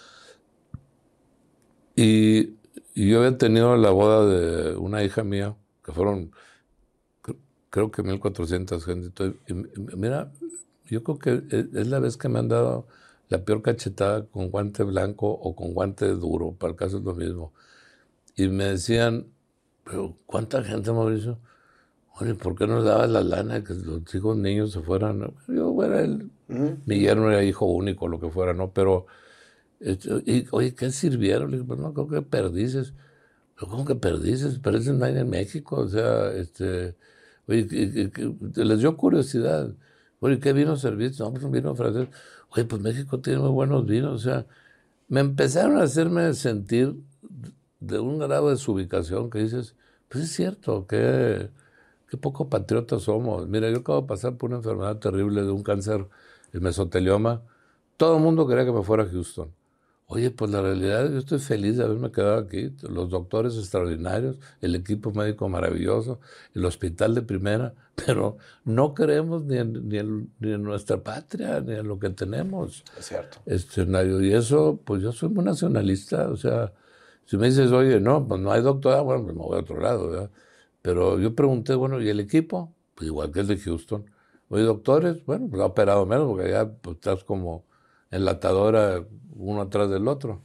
Y, y yo había tenido la boda de una hija mía, que fueron, creo que mil cuatrocientas gente. Y, y mira, yo creo que es la vez que me han dado la peor cachetada con guante blanco o con guante duro, para el caso es lo mismo. Y me decían, pero ¿cuánta gente, Mauricio? Oye, ¿por qué no dabas la lana que los hijos niños se fueran? Yo era el, uh-huh. Mi yerno era hijo único, lo que fuera, ¿no? Pero, y, oye, ¿qué sirvieron? Le dije, pues no, creo que perdices. ¿Cómo que perdices? Pareces nadie en México, o sea, este, oye, ¿qué, qué, qué? Les dio curiosidad. Oye, ¿qué vino serviste? No, pues un vino francés. Oye, pues México tiene muy buenos vinos, o sea, me empezaron a hacerme sentir de un grado de desubicación que dices, pues es cierto, que... Qué poco patriotas somos. Mira, yo acabo de pasar por una enfermedad terrible de un cáncer, el mesotelioma. Todo el mundo quería que me fuera a Houston. Oye, pues la realidad, yo estoy feliz de haberme quedado aquí. Los doctores extraordinarios, el equipo médico maravilloso, el hospital de primera, pero no creemos ni en, ni en, ni en nuestra patria, ni en lo que tenemos. Es cierto. Este, y eso, pues yo soy muy nacionalista. O sea, si me dices, oye, no, pues no hay doctora, bueno, pues me voy a otro lado, ¿verdad? Pero yo pregunté, bueno, ¿y el equipo? Pues igual que el de Houston. Oye, doctores, bueno, pues ha operado menos, porque ya pues, estás como enlatadora uno atrás del otro.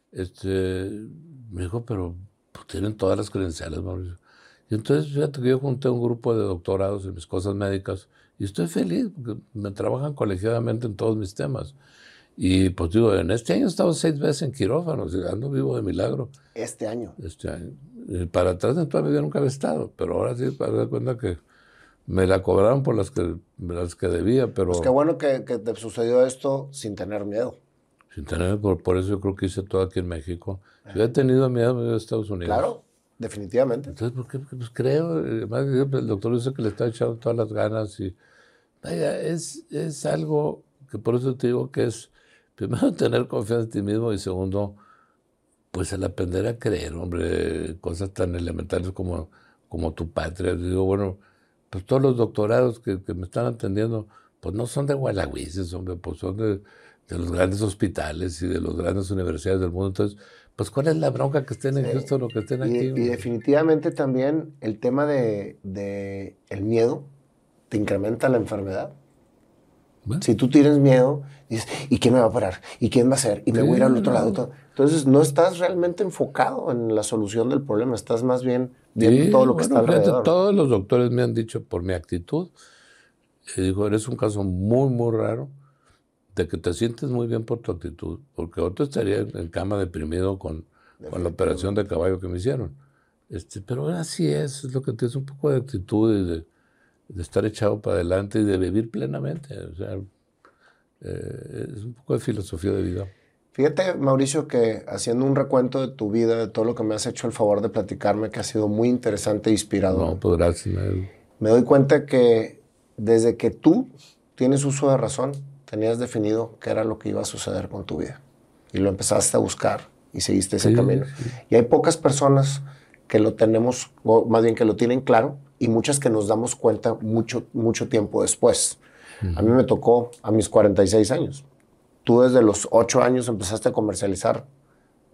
Este, me dijo, pero pues, tienen todas las credenciales, Mauricio. Y entonces, fíjate que yo junté un grupo de doctorados en mis cosas médicas y estoy feliz, porque me trabajan colegiadamente en todos mis temas. Y pues digo, en este año he estado seis veces en quirófano, o sea, ando vivo de milagro. Este año. Este año. Y para atrás en toda mi vida nunca había estado, pero ahora sí, para dar cuenta que me la cobraron por las que, las que debía, pero... Pues qué bueno que, que te sucedió esto sin tener miedo. Sin tener, por, por eso yo creo que hice todo aquí en México. Si hubiera tenido miedo, me hubiera ido a Estados Unidos. Claro, definitivamente. Entonces, ¿por qué? Porque, pues creo, además el doctor dice que le está echando todas las ganas y... Vaya, es, es algo que por eso te digo que es... Primero, tener confianza en ti mismo y segundo, pues el aprender a creer, hombre, cosas tan elementales como, como tu patria. Digo, bueno, pues todos los doctorados que, que me están atendiendo, pues no son de Gualahuises, hombre, pues son de, de los grandes hospitales y de las grandes universidades del mundo. Entonces, pues ¿cuál es la bronca que estén en sí. Houston o que estén y, aquí? Y definitivamente también el tema de, de el miedo te incrementa la enfermedad. Bueno. Si tú tienes miedo, dices, ¿y quién me va a parar? ¿Y quién va a hacer? ¿Y me sí, voy a ir al otro no. lado? Entonces, no estás realmente enfocado en la solución del problema, estás más bien viendo sí, todo lo que bueno, está alrededor. Fíjate, todos los doctores me han dicho por mi actitud, y digo, eres un caso muy, muy raro de que te sientes muy bien por tu actitud, porque otro estaría en cama deprimido con, con la operación de caballo que me hicieron. Este, pero así es, es lo que tienes un poco de actitud y de... de estar echado para adelante y de vivir plenamente. O sea, eh, es un poco de filosofía de vida. Fíjate, Mauricio, que haciendo un recuento de tu vida, de todo lo que me has hecho el favor de platicarme, que ha sido muy interesante e inspirador. No, pues gracias. Me doy cuenta que desde que tú tienes uso de razón, tenías definido qué era lo que iba a suceder con tu vida. Y lo empezaste a buscar y seguiste ese sí, camino. Sí. Y hay pocas personas que lo tenemos, o más bien que lo tienen claro, y muchas que nos damos cuenta mucho, mucho tiempo después. Uh-huh. A mí me tocó a mis cuarenta y seis años. Tú desde los ocho años empezaste a comercializar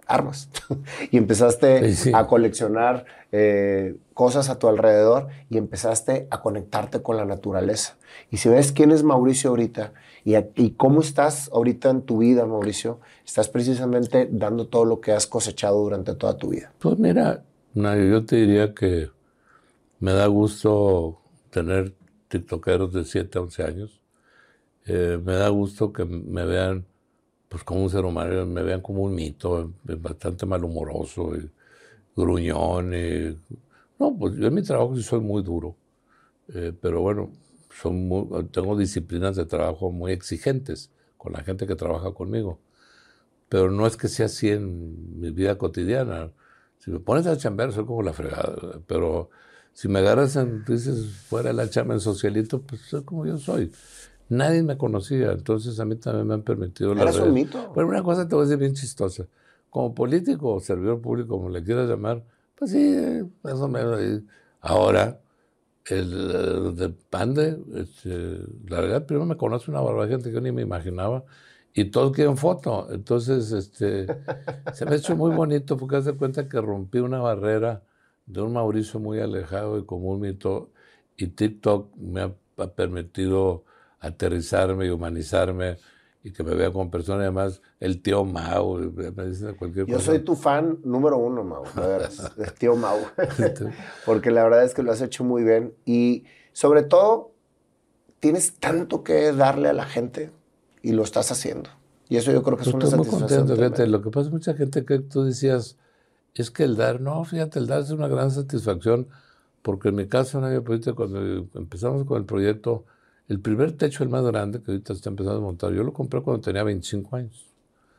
armas. Y empezaste sí, sí. a coleccionar eh, cosas a tu alrededor y empezaste a conectarte con la naturaleza. Y si ves quién es Mauricio ahorita y, a, y cómo estás ahorita en tu vida, Mauricio, estás precisamente dando todo lo que has cosechado durante toda tu vida. Pues mira, Nayo, yo te diría que me da gusto tener tiktokeros de siete a once años. Eh, me da gusto que me vean pues como un ser humano, me vean como un mito, bastante malhumoroso, y gruñón. Y... No, pues yo en mi trabajo sí soy muy duro, eh, pero bueno, son muy, tengo disciplinas de trabajo muy exigentes con la gente que trabaja conmigo. Pero no es que sea así en mi vida cotidiana. Si me pones a chambear, soy como la fregada. Pero si me agarras en, dices, fuera de la chamba en socialito, pues soy como yo soy. Nadie me conocía, entonces a mí también me han permitido las ¿Eres redes. un mito? Pero una cosa te voy a decir bien chistosa. Como político o servidor público, como le quieras llamar, pues sí, más o menos. Ahora, el, el de Pande, este, la verdad, primero me conoce una barbaridad de gente que yo ni me imaginaba. Y todos quieren foto. Entonces, este, se me ha hecho muy bonito porque haz de cuenta que rompí una barrera de un Mauricio muy alejado y como un mito. Y TikTok me ha, ha permitido aterrizarme y humanizarme y que me vea como persona. Además, el tío Mau, me dicen cualquier Yo cosa. soy tu fan número uno, Mau, de veras, el tío Mau. Porque la verdad es que lo has hecho muy bien. Y sobre todo, tienes tanto que darle a la gente. Y lo estás haciendo. Y eso yo creo que es pues una estoy muy satisfacción. contento, fíjate. Lo que pasa es mucha gente que tú decías, es que el dar, no, fíjate, el dar es una gran satisfacción, porque en mi caso, ¿no? Ahorita cuando empezamos con el proyecto, el primer techo, el más grande, que ahorita está empezando a montar, yo lo compré cuando tenía veinticinco años.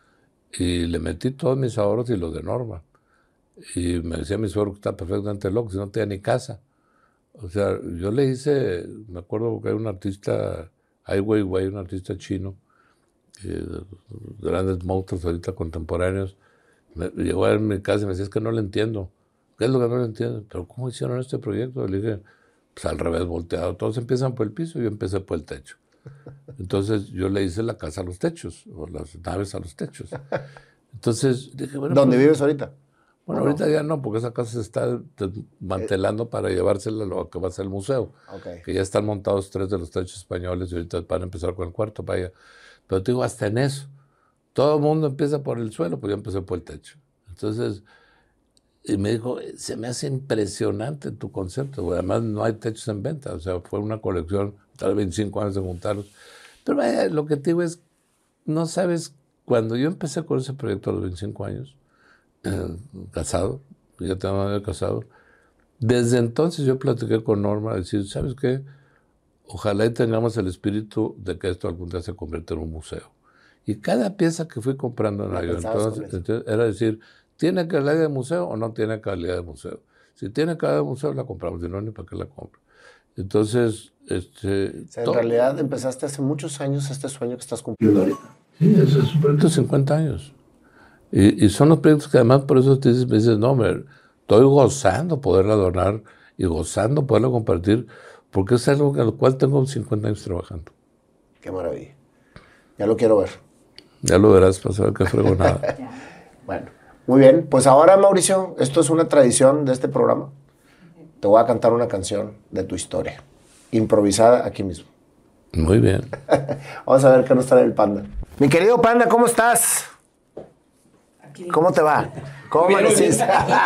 Y le metí todos mis ahorros y los de Norma. Y me decía mi suegro que está perfectamente loco, si no tenía ni casa. O sea, yo le hice, me acuerdo que hay un artista, Ai Weiwei, un artista chino, Eh, grandes monstruos ahorita contemporáneos, me llegó a ver mi casa y me decía, es que no le entiendo. ¿Qué es lo que no le entiendo? ¿Pero cómo hicieron este proyecto? Le dije, pues al revés, volteado. Todos empiezan por el piso y yo empecé por el techo. Entonces yo le hice la casa a los techos, o las naves a los techos. Entonces dije, bueno. ¿Dónde pues, vives ahorita? Bueno, ahorita no? ya no, porque esa casa se está desmantelando eh, para llevársela a lo que va a ser el museo. Okay. Que ya están montados tres de los techos españoles y ahorita van a empezar con el cuarto, vaya. Pero te digo, hasta en eso, todo el mundo empieza por el suelo, pues yo empecé por el techo. Entonces, y me dijo, se me hace impresionante tu concepto, güey. Además no hay techos en venta, o sea, fue una colección, tal vez veinticinco años de juntarlos. Pero vaya, lo que te digo es, no sabes, cuando yo empecé con ese proyecto a los veinticinco años, eh, casado, ya tengo un año casado, desde entonces yo platiqué con Norma, decir, ¿sabes qué? Ojalá y tengamos el espíritu de que esto algún día se convierta en un museo. Y cada pieza que fui comprando en avión, entonces, entonces era decir, ¿tiene calidad de museo o no tiene calidad de museo? Si tiene calidad de museo, la compramos, si no, ni para qué la compro. Entonces, este... O sea, en todo, realidad empezaste hace muchos años este sueño que estás cumpliendo ahorita. Sí, eso es un proyecto de cincuenta años. Y, y son los proyectos que además por eso te dices, me dices, no, me, estoy gozando poderla donar y gozando poderla compartir, porque es algo en lo cual tengo cincuenta años trabajando. Qué maravilla. Ya lo quiero ver. Ya lo verás, para saber qué fregonada. Bueno, muy bien. Pues ahora, Mauricio, esto es una tradición de este programa. Te voy a cantar una canción de tu historia, improvisada aquí mismo. Muy bien. Vamos a ver qué nos trae el Panda. Mi querido Panda, ¿cómo estás? Aquí. ¿Cómo te va? ¿Cómo amaneciste?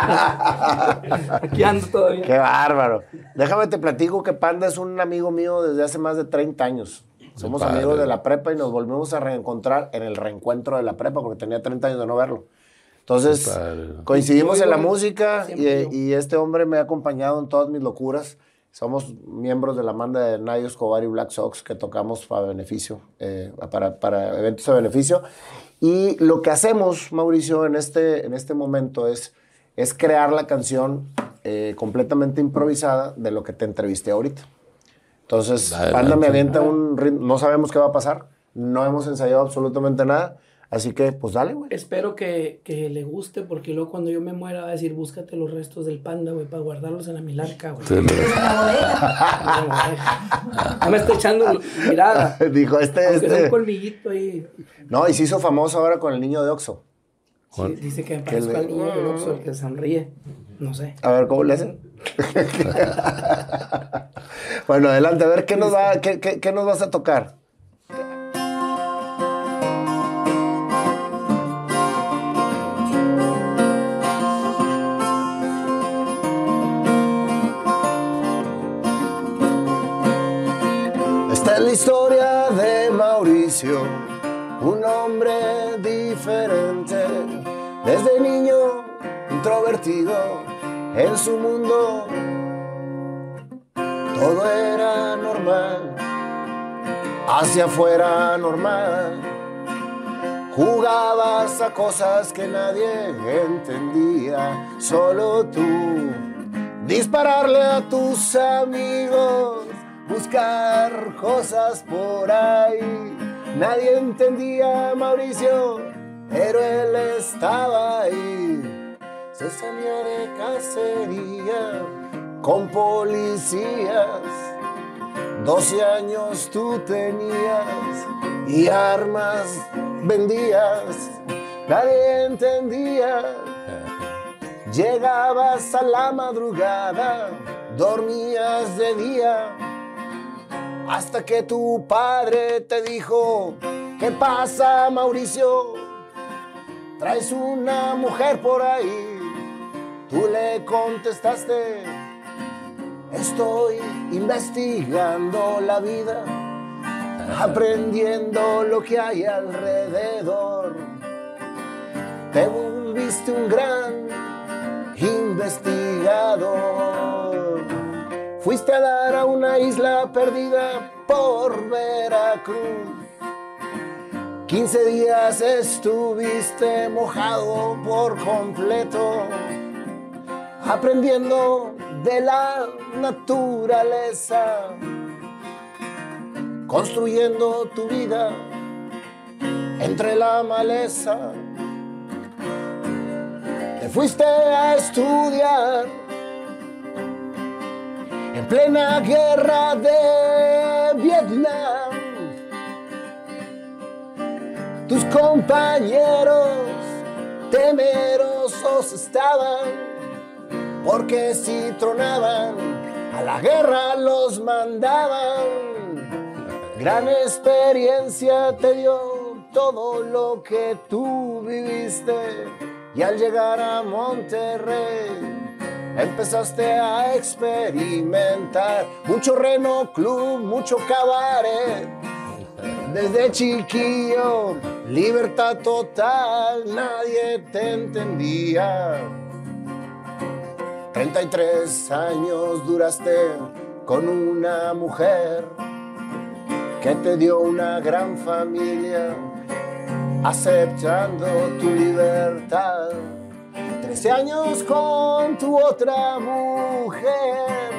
Aquí ando todavía. Qué bárbaro. Déjame te platico que Panda es un amigo mío desde hace más de treinta años. Somos amigos de la prepa y nos volvimos a reencontrar en el reencuentro de la prepa porque tenía treinta años de no verlo. Entonces, coincidimos en la música y, y este hombre me ha acompañado en todas mis locuras. Somos miembros de la banda de Nayo Escobar y Black Sox que tocamos para beneficio, eh, para, para eventos de beneficio. Y lo que hacemos, Mauricio, en este, en este momento es, es crear la canción eh, completamente improvisada de lo que te entrevisté ahorita. Entonces, dale, Panda dale, me avienta dale. un ritmo, no sabemos qué va a pasar, no hemos ensayado absolutamente nada, así que, pues dale, güey. Espero que, que le guste, porque luego cuando yo me muera va a decir, búscate los restos del Panda, güey, para guardarlos en la milarca, güey. Sí, no me está echando mirada. Dijo, este, Aunque este. un colmillito ahí. No, y se hizo famoso ahora con el niño de Oxxo. Sí, dice que me parezco al niño del Oxxo, el que sonríe. No sé. A ver, ¿cómo le hacen? Bueno, adelante, a ver, ¿qué nos, va, qué, qué, qué nos vas a tocar? Esta es la historia de Mauricio, un hombre diferente, desde niño introvertido en su mundo. Todo era normal, hacia afuera normal. Jugabas a cosas que nadie entendía, solo tú. Dispararle a tus amigos, buscar cosas por ahí. Nadie entendía a Mauricio, pero él estaba ahí. Se salía de cacería con policías. doce años tú tenías y armas vendías. Nadie entendía. Llegabas a la madrugada, dormías de día, hasta que tu padre te dijo: ¿qué pasa, Mauricio? ¿Traes una mujer por ahí? Tú le contestaste: estoy investigando la vida, aprendiendo lo que hay alrededor. Te volviste un gran investigador. Fuiste a dar a una isla perdida por Veracruz. quince días estuviste mojado por completo, aprendiendo de la naturaleza, construyendo tu vida entre la maleza. Te fuiste a estudiar en plena guerra de Vietnam. Tus compañeros temerosos estaban, porque si tronaban a la guerra los mandaban. Gran experiencia te dio todo lo que tú viviste, y al llegar a Monterrey empezaste a experimentar mucho Reno Club, mucho cabaret. Desde chiquillo, libertad total, nadie te entendía. treinta y tres años duraste con una mujer que te dio una gran familia, aceptando tu libertad. trece años con tu otra mujer,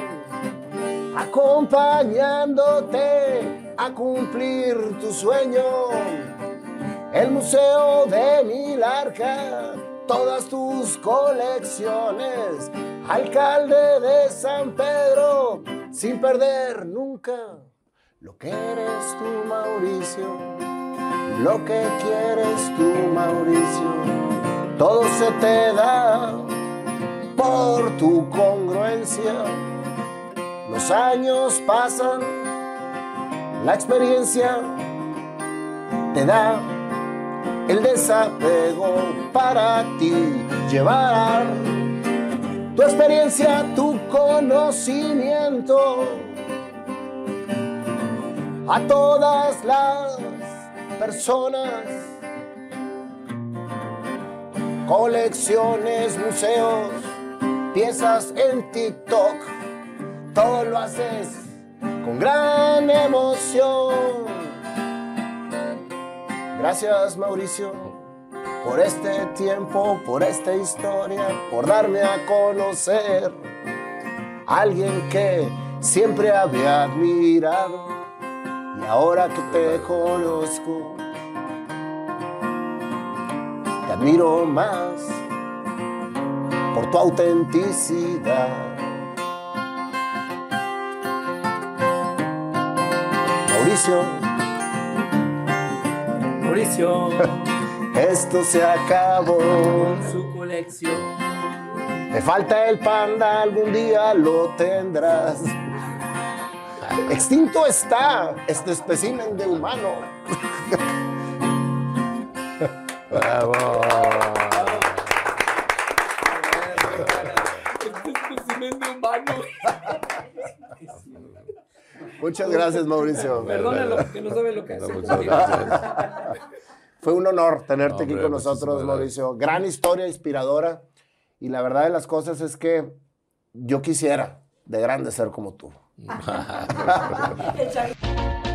acompañándote a cumplir tu sueño. El Museo de Milarca, todas tus colecciones. Alcalde de San Pedro, sin perder nunca lo que eres tú, Mauricio. Lo que quieres tú, Mauricio. Todo se te da por tu congruencia. Los años pasan, la experiencia te da el desapego para ti. Llevar tu experiencia, tu conocimiento a todas las personas. Colecciones, museos, piezas en TikTok, todo lo haces con gran emoción. Gracias, Mauricio, por este tiempo, por esta historia, por darme a conocer a alguien que siempre había admirado, y ahora que te conozco te admiro más por tu autenticidad. Mauricio. Mauricio. esto se acabó. Con su colección. Te falta el panda, algún día lo tendrás. Extinto está este espécimen de humano. ¡Bravo! Este espécimen de humano. Muchas gracias, Mauricio. Perdónalo, que no sabe lo que hace. Muchas gracias. Fue un honor tenerte Hombre, aquí con nosotros, muchísimas Mauricio. Gran historia, inspiradora. Y la verdad de las cosas es que yo quisiera de grande ser como tú. El Chavito.